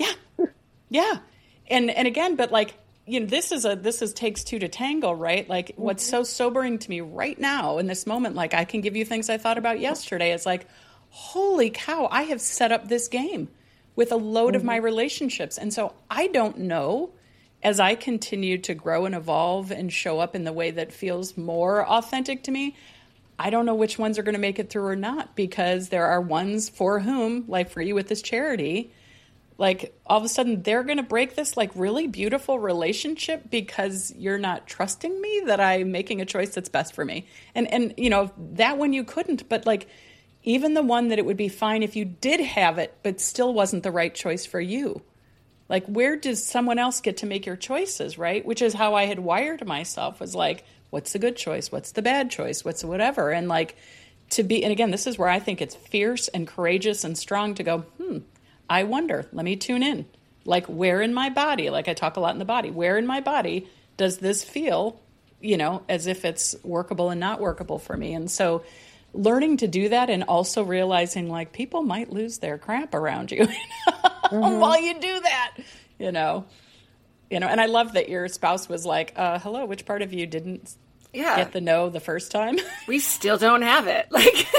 S5: Yeah. And again, but this is takes two to tango, right? What's so sobering to me right now in this moment, I can give you things I thought about yesterday. It's holy cow, I have set up this game with a load of my relationships. And so I don't know, as I continue to grow and evolve and show up in the way that feels more authentic to me, I don't know which ones are going to make it through or not, because there are ones for whom, for you with this charity, all of a sudden they're going to break this really beautiful relationship because you're not trusting me that I'm making a choice that's best for me. And that one you couldn't, but even the one that it would be fine if you did have it, but still wasn't the right choice for you. Where does someone else get to make your choices, right? Which is how I had wired myself, was what's the good choice? What's the bad choice? What's the whatever? And and again, this is where I think it's fierce and courageous and strong to go, I wonder, let me tune in. Where in my body, I talk a lot in the body, where in my body does this feel, as if it's workable and not workable for me? And so learning to do that, and also realizing people might lose their crap around you while you do that, and I love that your spouse was hello, which part of you didn't get the no the first time?
S3: We still don't have it.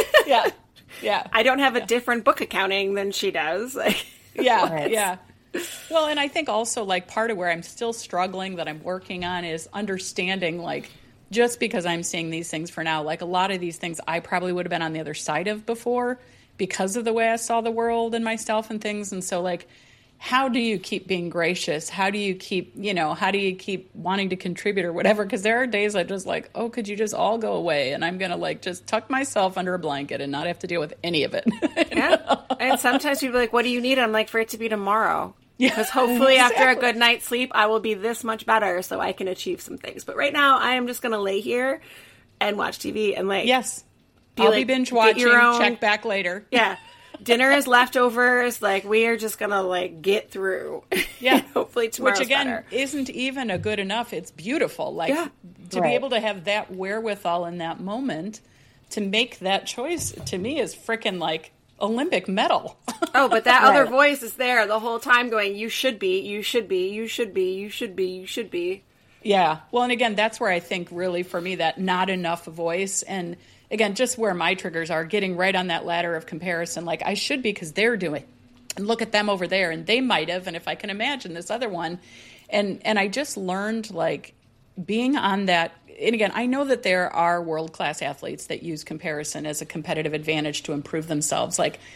S5: Yeah.
S3: I don't have a different book accounting than she does.
S5: Yeah. Well, and I think also part of where I'm still struggling that I'm working on is understanding just because I'm seeing these things for now, a lot of these things I probably would have been on the other side of before because of the way I saw the world and myself and things. And so how do you keep being gracious? How do you keep wanting to contribute or whatever? Because there are days I'm just oh, could you just all go away? And I'm going to just tuck myself under a blanket and not have to deal with any of it.
S3: Yeah. And sometimes people are what do you need? I'm for it to be tomorrow. Because hopefully after a good night's sleep, I will be this much better so I can achieve some things. But right now, I am just going to lay here and watch TV and
S5: yes. I'll be binge watching, check back later.
S3: Yeah. Dinner is leftovers. We are just going to get through.
S5: Yeah.
S3: Hopefully tomorrow's
S5: Which again,
S3: better.
S5: Isn't even a good enough. It's beautiful. To be able to have that wherewithal in that moment to make that choice, to me, is freaking Olympic medal.
S3: Oh, but that other voice is there the whole time going, you should be, you should be, you should be, you should be, you should be.
S5: Yeah. Well, and again, that's where I think really for me that not enough voice, and again, just where my triggers are, getting right on that ladder of comparison, I should be because they're doing, and look at them over there, and they might have, and if I can imagine this other one. And I just learned being on that. And again, I know that there are world-class athletes that use comparison as a competitive advantage to improve themselves.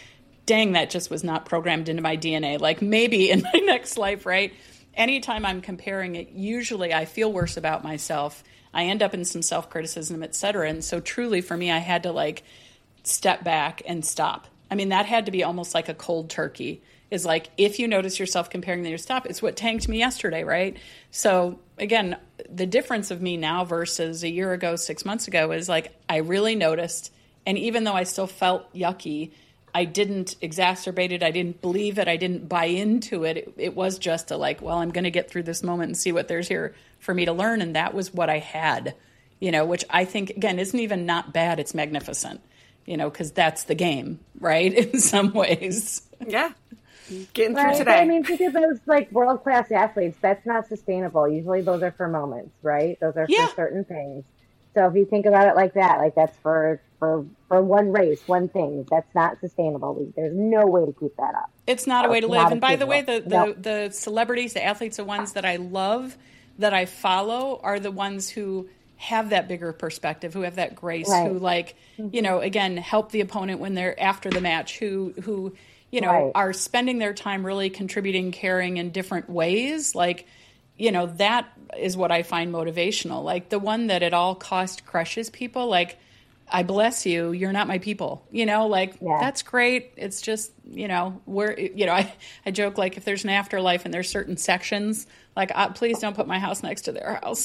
S5: dang, that just was not programmed into my DNA. Like maybe in my next life, right? Anytime I'm comparing it, usually I feel worse about myself. I end up in some self-criticism, et cetera. And so truly for me, I had to like step back and stop. I mean, that had to be almost like a cold turkey. Is like, if you notice yourself comparing, then you stop. It's what tanked me yesterday, right? So again, the difference of me now versus a year ago, 6 months ago is like, I really noticed. And even though I still felt yucky, I didn't exacerbate it. I didn't believe it. I didn't buy into it. It was just a like, well, I'm going to get through this moment and see what there's here for me to learn. And that was what I had, which I think, again, isn't even not bad. It's magnificent, because that's the game, right? In some ways.
S3: Yeah. Getting through
S2: right.
S3: today.
S2: I mean, think of those like world-class athletes. That's not sustainable. Usually those are for moments, right? Those are for certain things. So if you think about it like that, like that's for one race, one thing, that's not sustainable. There's no way to keep that up.
S5: It's not a way to live. And by the way, the celebrities, the athletes, the ones that I love, that I follow, are the ones who have that bigger perspective, who have that grace, right. Who like, again, help the opponent when they're after the match, who right. are spending their time really contributing, caring in different ways. Like, that is what I find motivational. Like the one that at all cost crushes people, like, I bless you, you're not my people, That's great. It's just, I joke, like if there's an afterlife and there's certain sections, like, please don't put my house next to their house.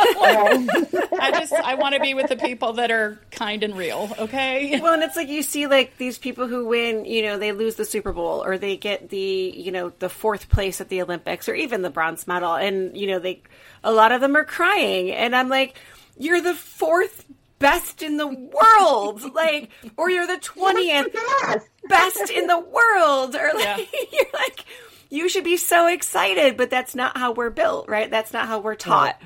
S5: I want to be with the people that are kind and real. Okay.
S3: Well, and it's like, you see like these people who win, they lose the Super Bowl or they get the, the fourth place at the Olympics or even the bronze medal. And, a lot of them are crying. And I'm like, you're the fourth best in the world, like, or you're the 20th best in the world, or like, you're like, you should be so excited, but that's not how we're built, right? That's not how we're taught.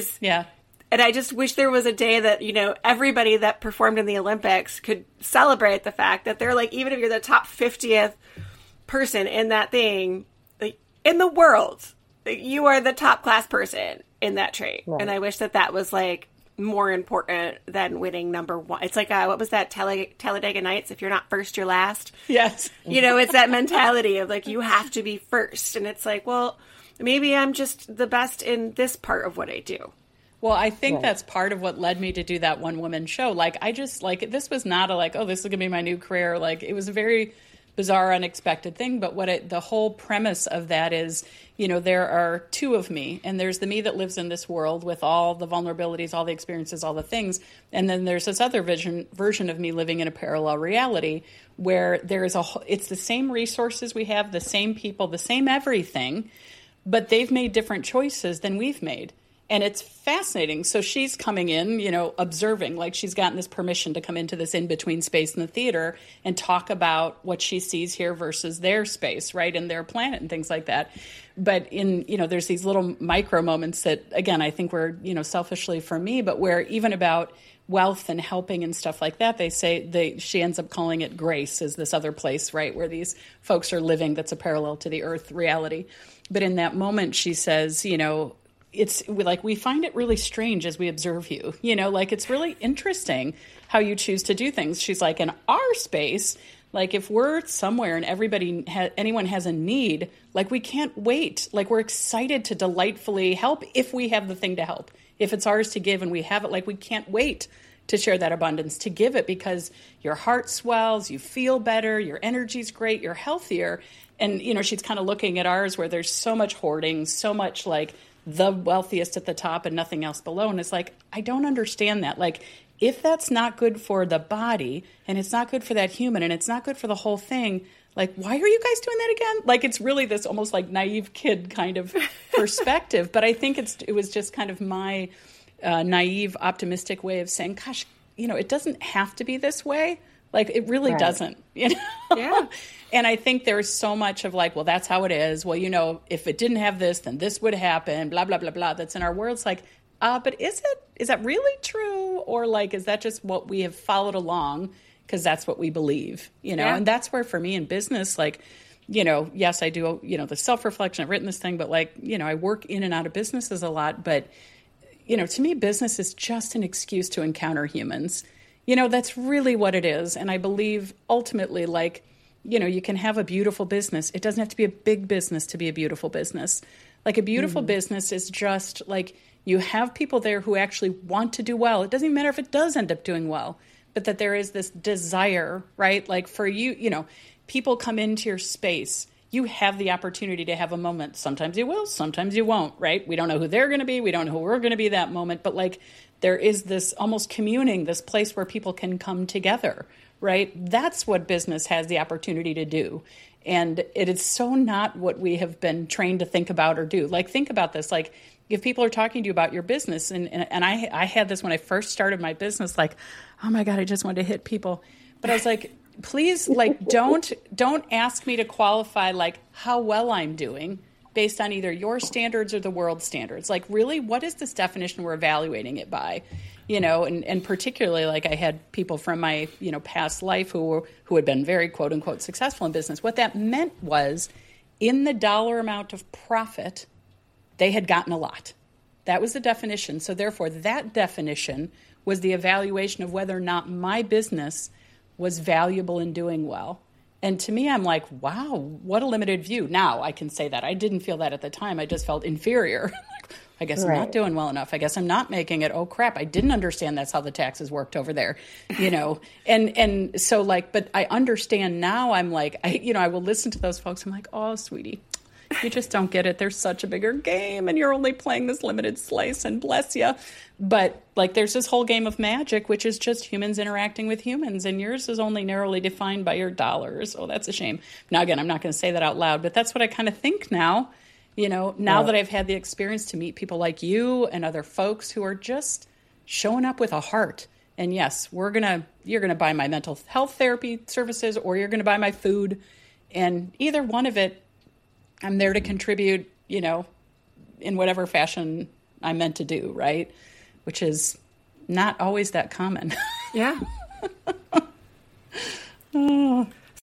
S3: And I just wish there was a day that, everybody that performed in the Olympics could celebrate the fact that they're like, even if you're the top 50th person in that thing, like, in the world, you are the top class person in that trait. Right. And I wish that was like more important than winning number one. It's like, what was that, Talladega Nights? If you're not first, you're last.
S5: Yes.
S3: It's that mentality of like, you have to be first. And it's like, well, maybe I'm just the best in this part of what I do.
S5: Well, I think that's part of what led me to do that one woman show. Like, I just like, this was not a like, oh, this is going to be my new career. Like, it was a very bizarre, unexpected thing. But the whole premise of that is, there are two of me, and there's the me that lives in this world with all the vulnerabilities, all the experiences, all the things. And then there's this other version of me living in a parallel reality where it's the same resources we have, the same people, the same everything, but they've made different choices than we've made. And it's fascinating. So she's coming in, observing, like she's gotten this permission to come into this in-between space in the theater and talk about what she sees here versus their space, right, and their planet and things like that. But there's these little micro moments that, again, I think were, selfishly for me, but where even about wealth and helping and stuff like that, she ends up calling it grace, is this other place, right, where these folks are living that's a parallel to the earth reality. But in that moment, she says, it's like, we find it really strange as we observe you, like it's really interesting how you choose to do things. She's like, in our space, like if we're somewhere and anyone has a need, like we can't wait. Like we're excited to delightfully help if we have the thing to help. If it's ours to give and we have it, like we can't wait to share that abundance, to give it, because your heart swells, you feel better, your energy's great, you're healthier. And, she's kind of looking at ours where there's so much hoarding, so much like the wealthiest at the top and nothing else below. And it's like, I don't understand that. Like, if that's not good for the body and it's not good for that human and it's not good for the whole thing, like, why are you guys doing that again? Like, it's really this almost like naive kid kind of perspective. But I think it was just kind of my naive, optimistic way of saying, gosh, it doesn't have to be this way. Like, it really doesn't,
S3: Yeah.
S5: And I think there's so much of like, well, that's how it is. Well, if it didn't have this, then this would happen, blah, blah, blah, blah. That's in our world. It's like, but is that really true? Or like, is that just what we have followed along because that's what we believe, And that's where for me in business, like, yes, I do, the self-reflection, I've written this thing, but like, I work in and out of businesses a lot. But, to me, business is just an excuse to encounter humans. That's really what it is. And I believe ultimately, like, you can have a beautiful business. It doesn't have to be a big business to be a beautiful business. Like a beautiful business is just like you have people there who actually want to do well. It doesn't even matter if it does end up doing well, but that there is this desire, right? Like for you, people come into your space. You have the opportunity to have a moment. Sometimes you will, sometimes you won't, right? We don't know who they're going to be. We don't know who we're going to be that moment. But like there is this almost communing, this place where people can come together, right? That's what business has the opportunity to do. And it is so not what we have been trained to think about or do. Like, think about this. Like, if people are talking to you about your business, and I had this when I first started my business, like, oh my God, I just wanted to hit people. But I was like, please, like, don't ask me to qualify, like, how well I'm doing based on either your standards or the world standards. Like, really, what is this definition we're evaluating it by? And particularly, like, I had people from my, past life who had been very, quote unquote, successful in business. What that meant was in the dollar amount of profit, they had gotten a lot. That was the definition. So therefore, that definition was the evaluation of whether or not my business was valuable and doing well. And to me, I'm like, wow, what a limited view. Now I can say that. I didn't feel that at the time. I just felt inferior. I guess I'm not doing well enough. I guess I'm not making it. Oh, crap. I didn't understand that's how the taxes worked over there, And so, like, but I understand now. I'm like, I will listen to those folks. I'm like, oh, sweetie, you just don't get it. There's such a bigger game and you're only playing this limited slice, and bless you. But like, there's this whole game of magic, which is just humans interacting with humans, and yours is only narrowly defined by your dollars. Oh, that's a shame. Now, again, I'm not going to say that out loud, but that's what I kind of think now. Now that I've had the experience to meet people like you and other folks who are just showing up with a heart. And yes, you're going to buy my mental health therapy services, or you're going to buy my food. And either one of it, I'm there to contribute, in whatever fashion I'm meant to do, right? Which is not always that common.
S3: Yeah.
S5: Oh.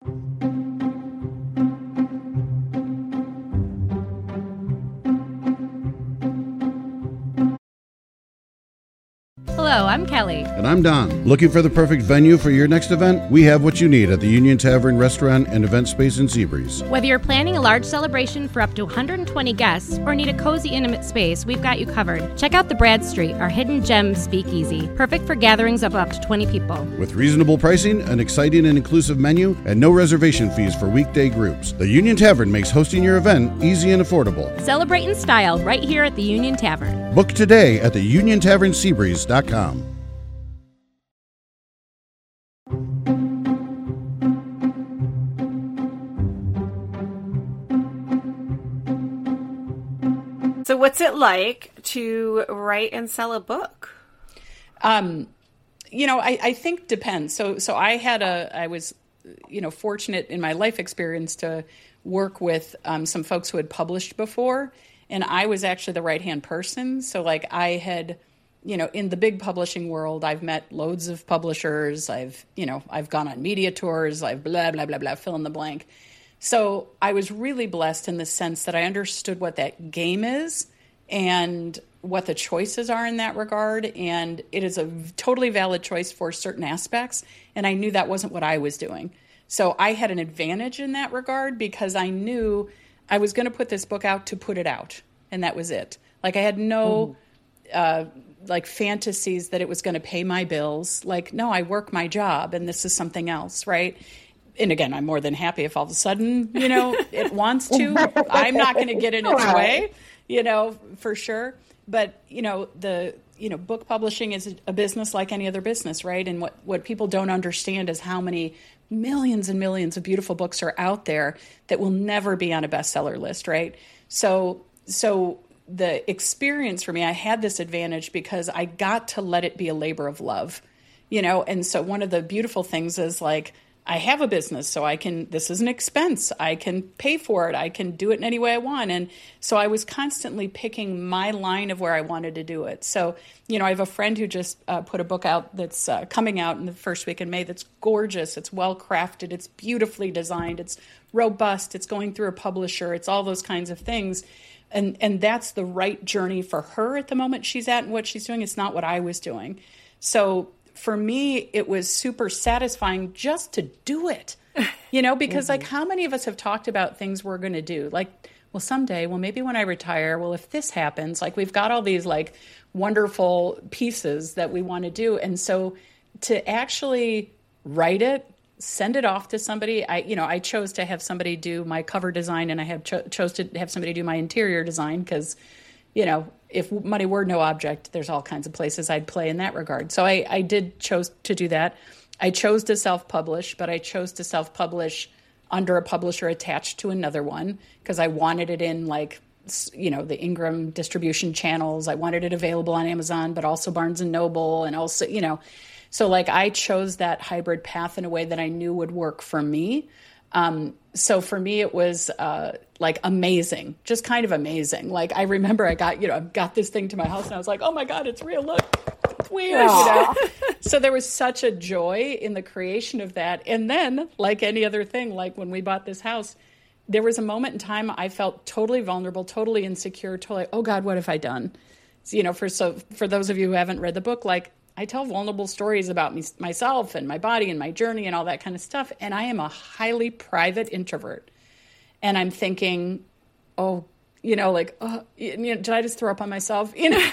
S7: Hello, I'm Kelly.
S8: And I'm Don. Looking for the perfect venue for your next event? We have what you need at the Union Tavern Restaurant and Event Space in Seabreeze.
S7: Whether you're planning a large celebration for up to 120 guests or need a cozy, intimate space, we've got you covered. Check out the Bradstreet, our hidden gem speakeasy. Perfect for gatherings of up to 20 people.
S8: With reasonable pricing, an exciting and inclusive menu, and no reservation fees for weekday groups, the Union Tavern makes hosting your event easy and affordable.
S7: Celebrate in style right here at the Union Tavern.
S8: Book today at the uniontavernseabreeze.com.
S3: So what's it like to write and sell a book?
S5: I think depends. So I was fortunate in my life experience to work with some folks who had published before, and I was actually the right-hand person. So like I had, in the big publishing world, I've met loads of publishers. I've gone on media tours. I've blah, blah, blah, blah, fill in the blank. So I was really blessed in the sense that I understood what that game is and what the choices are in that regard. And it is a totally valid choice for certain aspects. And I knew that wasn't what I was doing. So I had an advantage in that regard because I knew I was going to put this book out to put it out. And that was it. Like I had no fantasies that it was going to pay my bills. Like, no, I work my job and this is something else, right? And again, I'm more than happy if all of a sudden, it wants to. I'm not going to get in its way, for sure. But, book publishing is a business like any other business, right? And what people don't understand is how many millions and millions of beautiful books are out there that will never be on a bestseller list, right? So the experience for me, I had this advantage because I got to let it be a labor of love, and so one of the beautiful things is like, I have a business, so this is an expense. I can pay for it. I can do it in any way I want. And so I was constantly picking my line of where I wanted to do it. So, I have a friend who just put a book out that's coming out in the first week in May that's gorgeous. It's well crafted. It's beautifully designed. It's robust. It's going through a publisher. It's all those kinds of things. And that's the right journey for her at the moment she's at and what she's doing. It's not what I was doing. So for me, it was super satisfying just to do it, you know, because like how many of us have talked about things we're going to do? Like, well, someday, well, maybe when I retire, well, if this happens, like we've got all these like wonderful pieces that we want to do. And so to actually write it, send it off to somebody. I chose to have somebody do my cover design, and I chose to have somebody do my interior design because, you know, if money were no object, there's all kinds of places I'd play in that regard. So I did chose to do that. I chose to self-publish, but I chose to self-publish under a publisher attached to another one because I wanted it in like, you know, the Ingram distribution channels. I wanted it available on Amazon, but also Barnes and Noble, and also, you know, so like I chose that hybrid path in a way that I knew would work for me. So for me, it was like amazing, just kind of amazing. Like I remember I got this thing to my house and I was like, oh my God, it's real. Look, it's weird. You know? So there was such a joy in the creation of that. And then like any other thing, like when we bought this house, there was a moment in time I felt totally vulnerable, totally insecure, totally, oh God, what have I done? So, you know, for those of you who haven't read the book, like I tell vulnerable stories about myself and my body and my journey and all that kind of stuff. And I am a highly private introvert. And I'm thinking, oh, you know, like, oh, you know, did I just throw up on myself? You know?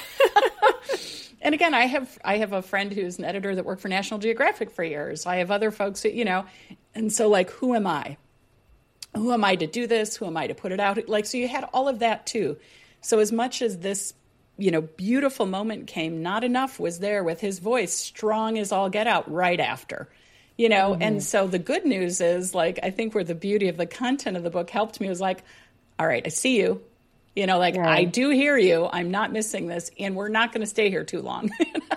S5: And again, I have a friend who's an editor that worked for National Geographic for years. I have other folks that, you know, and so like, who am I? Who am I to do this? Who am I to put it out? Like, so you had all of that too. So as much as this, you know, beautiful moment came, not enough was there with his voice strong as all get out right after, you know? And so the good news is like, I think where the beauty of the content of the book helped me was like, all right, I see you, you know, like I do hear you. I'm not missing this, and we're not going to stay here too long.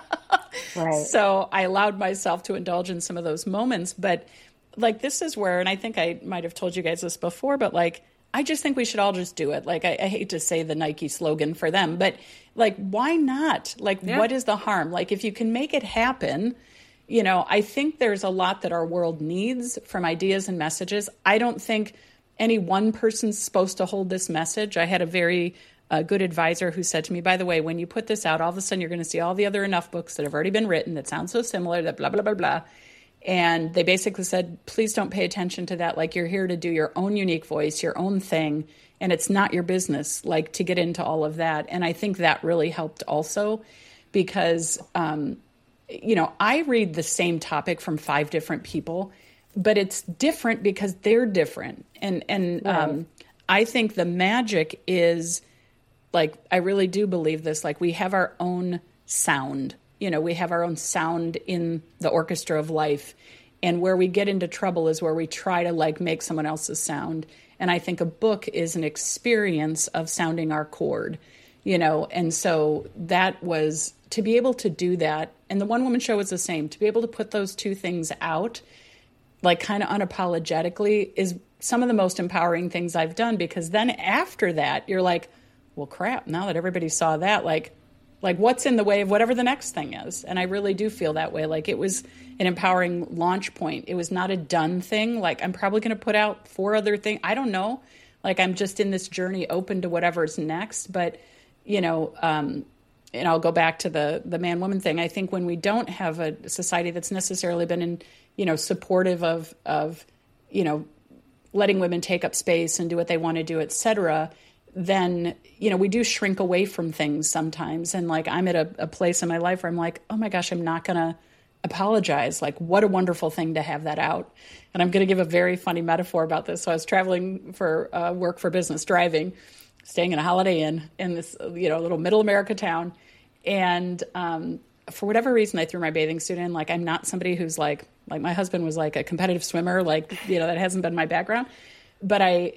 S5: Right. So I allowed myself to indulge in some of those moments, but like, this is where, and I think I might've told you guys this before, but like, I just think we should all just do it. Like, I hate to say the Nike slogan for them, but like, why not? Like, what is the harm? Like, if you can make it happen, you know, I think there's a lot that our world needs from ideas and messages. I don't think any one person's supposed to hold this message. I had a very good advisor who said to me, by the way, when you put this out, all of a sudden you're going to see all the other enough books that have already been written that sound so similar, that blah, blah, blah, blah. And they basically said, please don't pay attention to that. Like, you're here to do your own unique voice, your own thing, and it's not your business, like, to get into all of that. And I think that really helped also because, you know, I read the same topic from 5 different people, but it's different because they're different. And I think the magic is, like, I really do believe this, like, we have our own sound. You know, we have our own sound in the orchestra of life. And where we get into trouble is where we try to like make someone else's sound. And I think a book is an experience of sounding our chord, you know. And so that was to be able to do that. And the One Woman Show was the same. To be able to put those two things out, like kind of unapologetically, is some of the most empowering things I've done. Because then after that, you're like, well, crap, now that everybody saw that, like what's in the way of whatever the next thing is? And I really do feel that way. Like, it was an empowering launch point. It was not a done thing. Like, I'm probably going to put out 4 other things. I don't know. Like, I'm just in this journey open to whatever's next. But, you know, and I'll go back to the man-woman thing. I think when we don't have a society that's necessarily been in, you know, supportive of, you know, letting women take up space and do what they want to do, et cetera, then, you know, we do shrink away from things sometimes. And like, I'm at a place in my life where I'm like, oh my gosh, I'm not going to apologize. Like, what a wonderful thing to have that out. And I'm going to give a very funny metaphor about this. So I was traveling for work for business, driving, staying in a Holiday Inn in this, you know, little middle America town. And for whatever reason, I threw my bathing suit in. Like, I'm not somebody who's like my husband was like a competitive swimmer, like, you know, that hasn't been my background. But I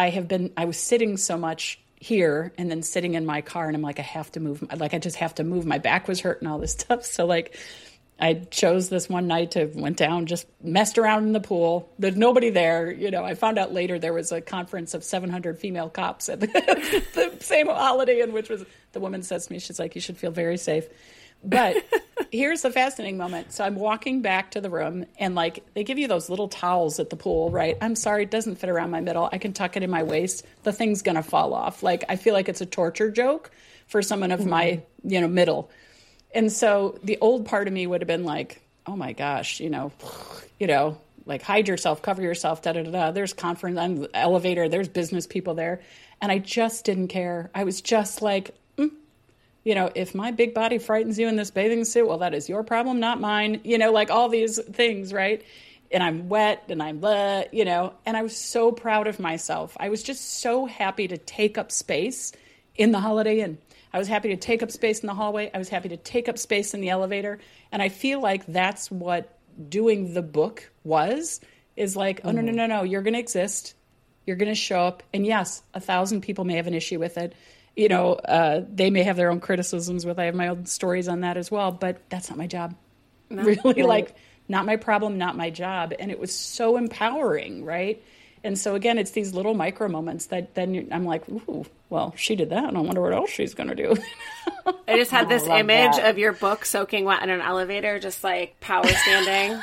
S5: was sitting so much here and then sitting in my car, and I'm like, I have to move. Like, I just have to move. My back was hurting, all this stuff. So like, I chose this one night went down, just messed around in the pool. There's nobody there. You know, I found out later there was a conference of 700 female cops at the same Holiday Inn, which was, the woman says to me, she's like, you should feel very safe. But here's the fascinating moment. So I'm walking back to the room, and like, they give you those little towels at the pool, right? I'm sorry, it doesn't fit around my middle. I can tuck it in my waist. The thing's going to fall off. Like, I feel like it's a torture joke for someone of my, you know, middle. And so the old part of me would have been like, oh my gosh, you know, like hide yourself, cover yourself, da da da da. There's conference on the elevator, there's business people there. And I just didn't care. I was just like, if my big body frightens you in this bathing suit, well, that is your problem, not mine. Like all these things, right? And I'm wet and I'm and I was so proud of myself. I was just so happy to take up space in the Holiday Inn. I was happy to take up space in the hallway. I was happy to take up space in the elevator. And I feel like that's what doing the book is like, oh, no, you're going to exist. You're going to show up. And yes, 1,000 people may have an issue with it. They may have their own criticisms with, I have my own stories on that as well, but that's not my job. No. Really, like, not my problem, not my job. And it was so empowering, right? And so again, it's these little micro moments that then I'm like, ooh, well, she did that, and I wonder what else she's going to do.
S3: I just had this image of your book soaking wet in an elevator, just like power standing.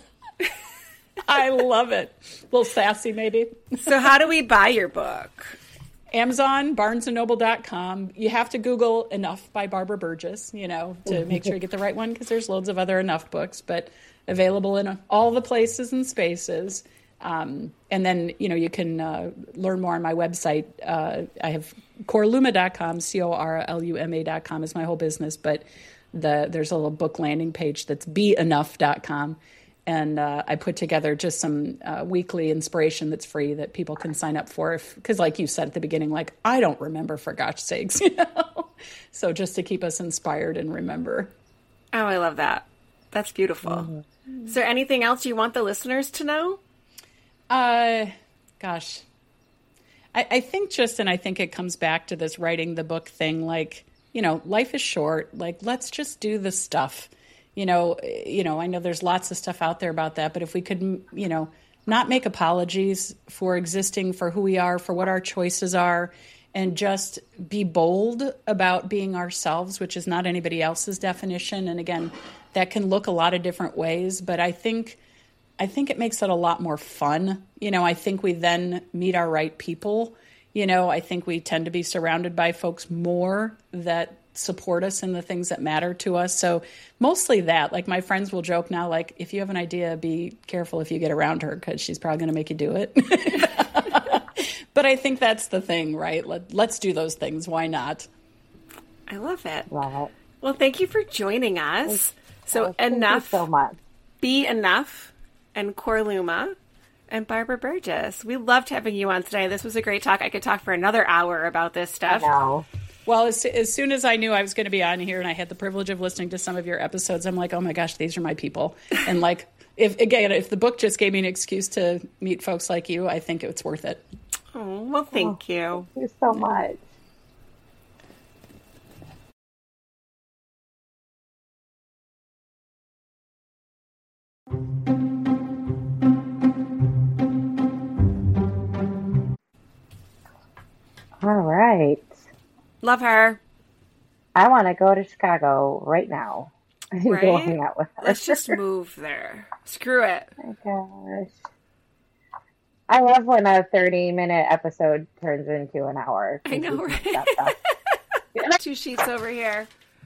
S5: I love it. A little sassy, maybe.
S3: So how do we buy your book?
S5: Amazon, BarnesandNoble.com. You have to Google Enough by Barbara Burgess, to make sure you get the right one, because there's loads of other Enough books, but available in all the places and spaces. And then, you can learn more on my website. I have Corluma.com, Corluma.com is my whole business, but there's a little book landing page that's beenough.com. And I put together just some weekly inspiration that's free that people can sign up for. Because like you said at the beginning, like, I don't remember, for gosh sakes, So just to keep us inspired and remember.
S3: Oh, I love that. That's beautiful. Mm-hmm. Is there anything else you want the listeners to know?
S5: Gosh, I think I think it comes back to this writing the book thing. Like, life is short. Like, let's just do the stuff. I know there's lots of stuff out there about that, but if we could, not make apologies for existing, for who we are, for what our choices are, and just be bold about being ourselves, which is not anybody else's definition. And again, that can look a lot of different ways, but I think it makes it a lot more fun. I think we then meet our right people. I think we tend to be surrounded by folks more that support us in the things that matter to us. So mostly that, like, my friends will joke now, like, if you have an idea, be careful if you get around her, because she's probably going to make you do it. But I think that's the thing, right? Let's do those things. Why not?
S3: I love it.
S2: Love it.
S3: Well, thank you for joining us. So
S2: thank
S3: Enough,
S2: you so much.
S3: Be Enough, and Corluma, and Barbara Burgess. We loved having you on today. This was a great talk. I could talk for another hour about this stuff.
S2: I know.
S5: Well, as soon as I knew I was going to be on here, and I had the privilege of listening to some of your episodes, I'm like, oh my gosh, these are my people. And like, if the book just gave me an excuse to meet folks like you, I think it's worth it.
S3: Oh, well, thank you.
S2: Thank you so much. All right.
S3: Love her.
S2: I want to go to Chicago right now.
S3: Right?
S2: Go hang out with her.
S3: Let's just move there. Screw it.
S2: Oh my gosh. I love when a 30-minute episode turns into an hour.
S3: I know, right? 2 sheets over here.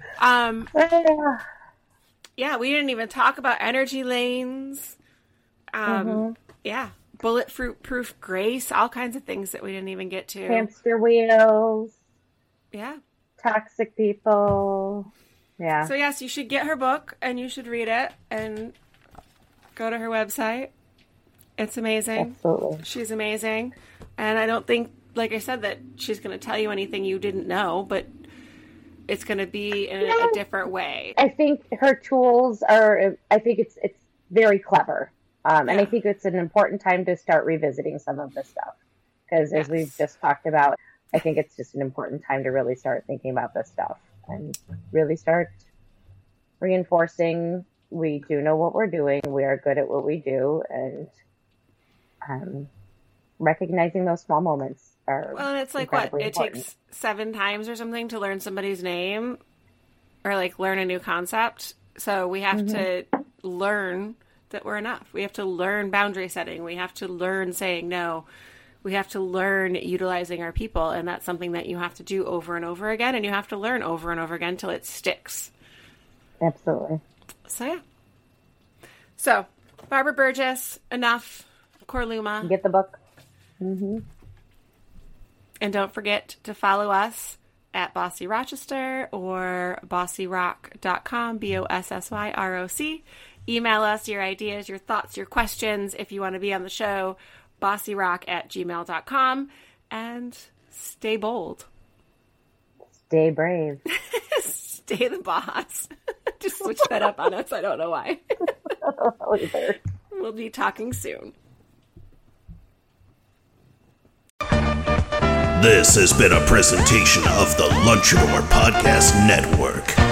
S3: Yeah, we didn't even talk about energy lanes. Yeah, bulletproof grace, all kinds of things that we didn't even get to.
S2: Hamster wheels.
S3: Yeah.
S2: Toxic people. Yeah.
S3: So yes, you should get her book and you should read it and go to her website. It's amazing.
S2: Absolutely.
S3: She's amazing. And I don't think, like I said, that she's going to tell you anything you didn't know, but it's going to be in a different way.
S2: I think her tools are, I think it's very clever. And I think it's an important time to start revisiting some of this stuff. Because as we've just talked about, I think it's just an important time to really start thinking about this stuff and really start reinforcing we do know what we're doing. We are good at what we do. And recognizing those small moments are
S3: well, and it's like what? It takes 7 times or something to learn somebody's name or like learn a new concept. So we have to learn that we're enough. We have to learn boundary setting. We have to learn saying no. We have to learn utilizing our people. And that's something that you have to do over and over again. And you have to learn over and over again until it sticks.
S2: Absolutely.
S3: So, yeah. So, Barbara Burgess, enough. Corluma.
S2: Get the book. Mm-hmm.
S3: And don't forget to follow us at Bossy Rochester or bossyrock.com, BOSSYROC. Email us your ideas, your thoughts, your questions if you want to be on the show, bossyrock@gmail.com. And stay bold.
S2: Stay brave.
S3: Stay the boss. Just switch that up on us. I don't know why. We'll be talking soon.
S9: This has been a presentation of the Lunchador Podcast Network.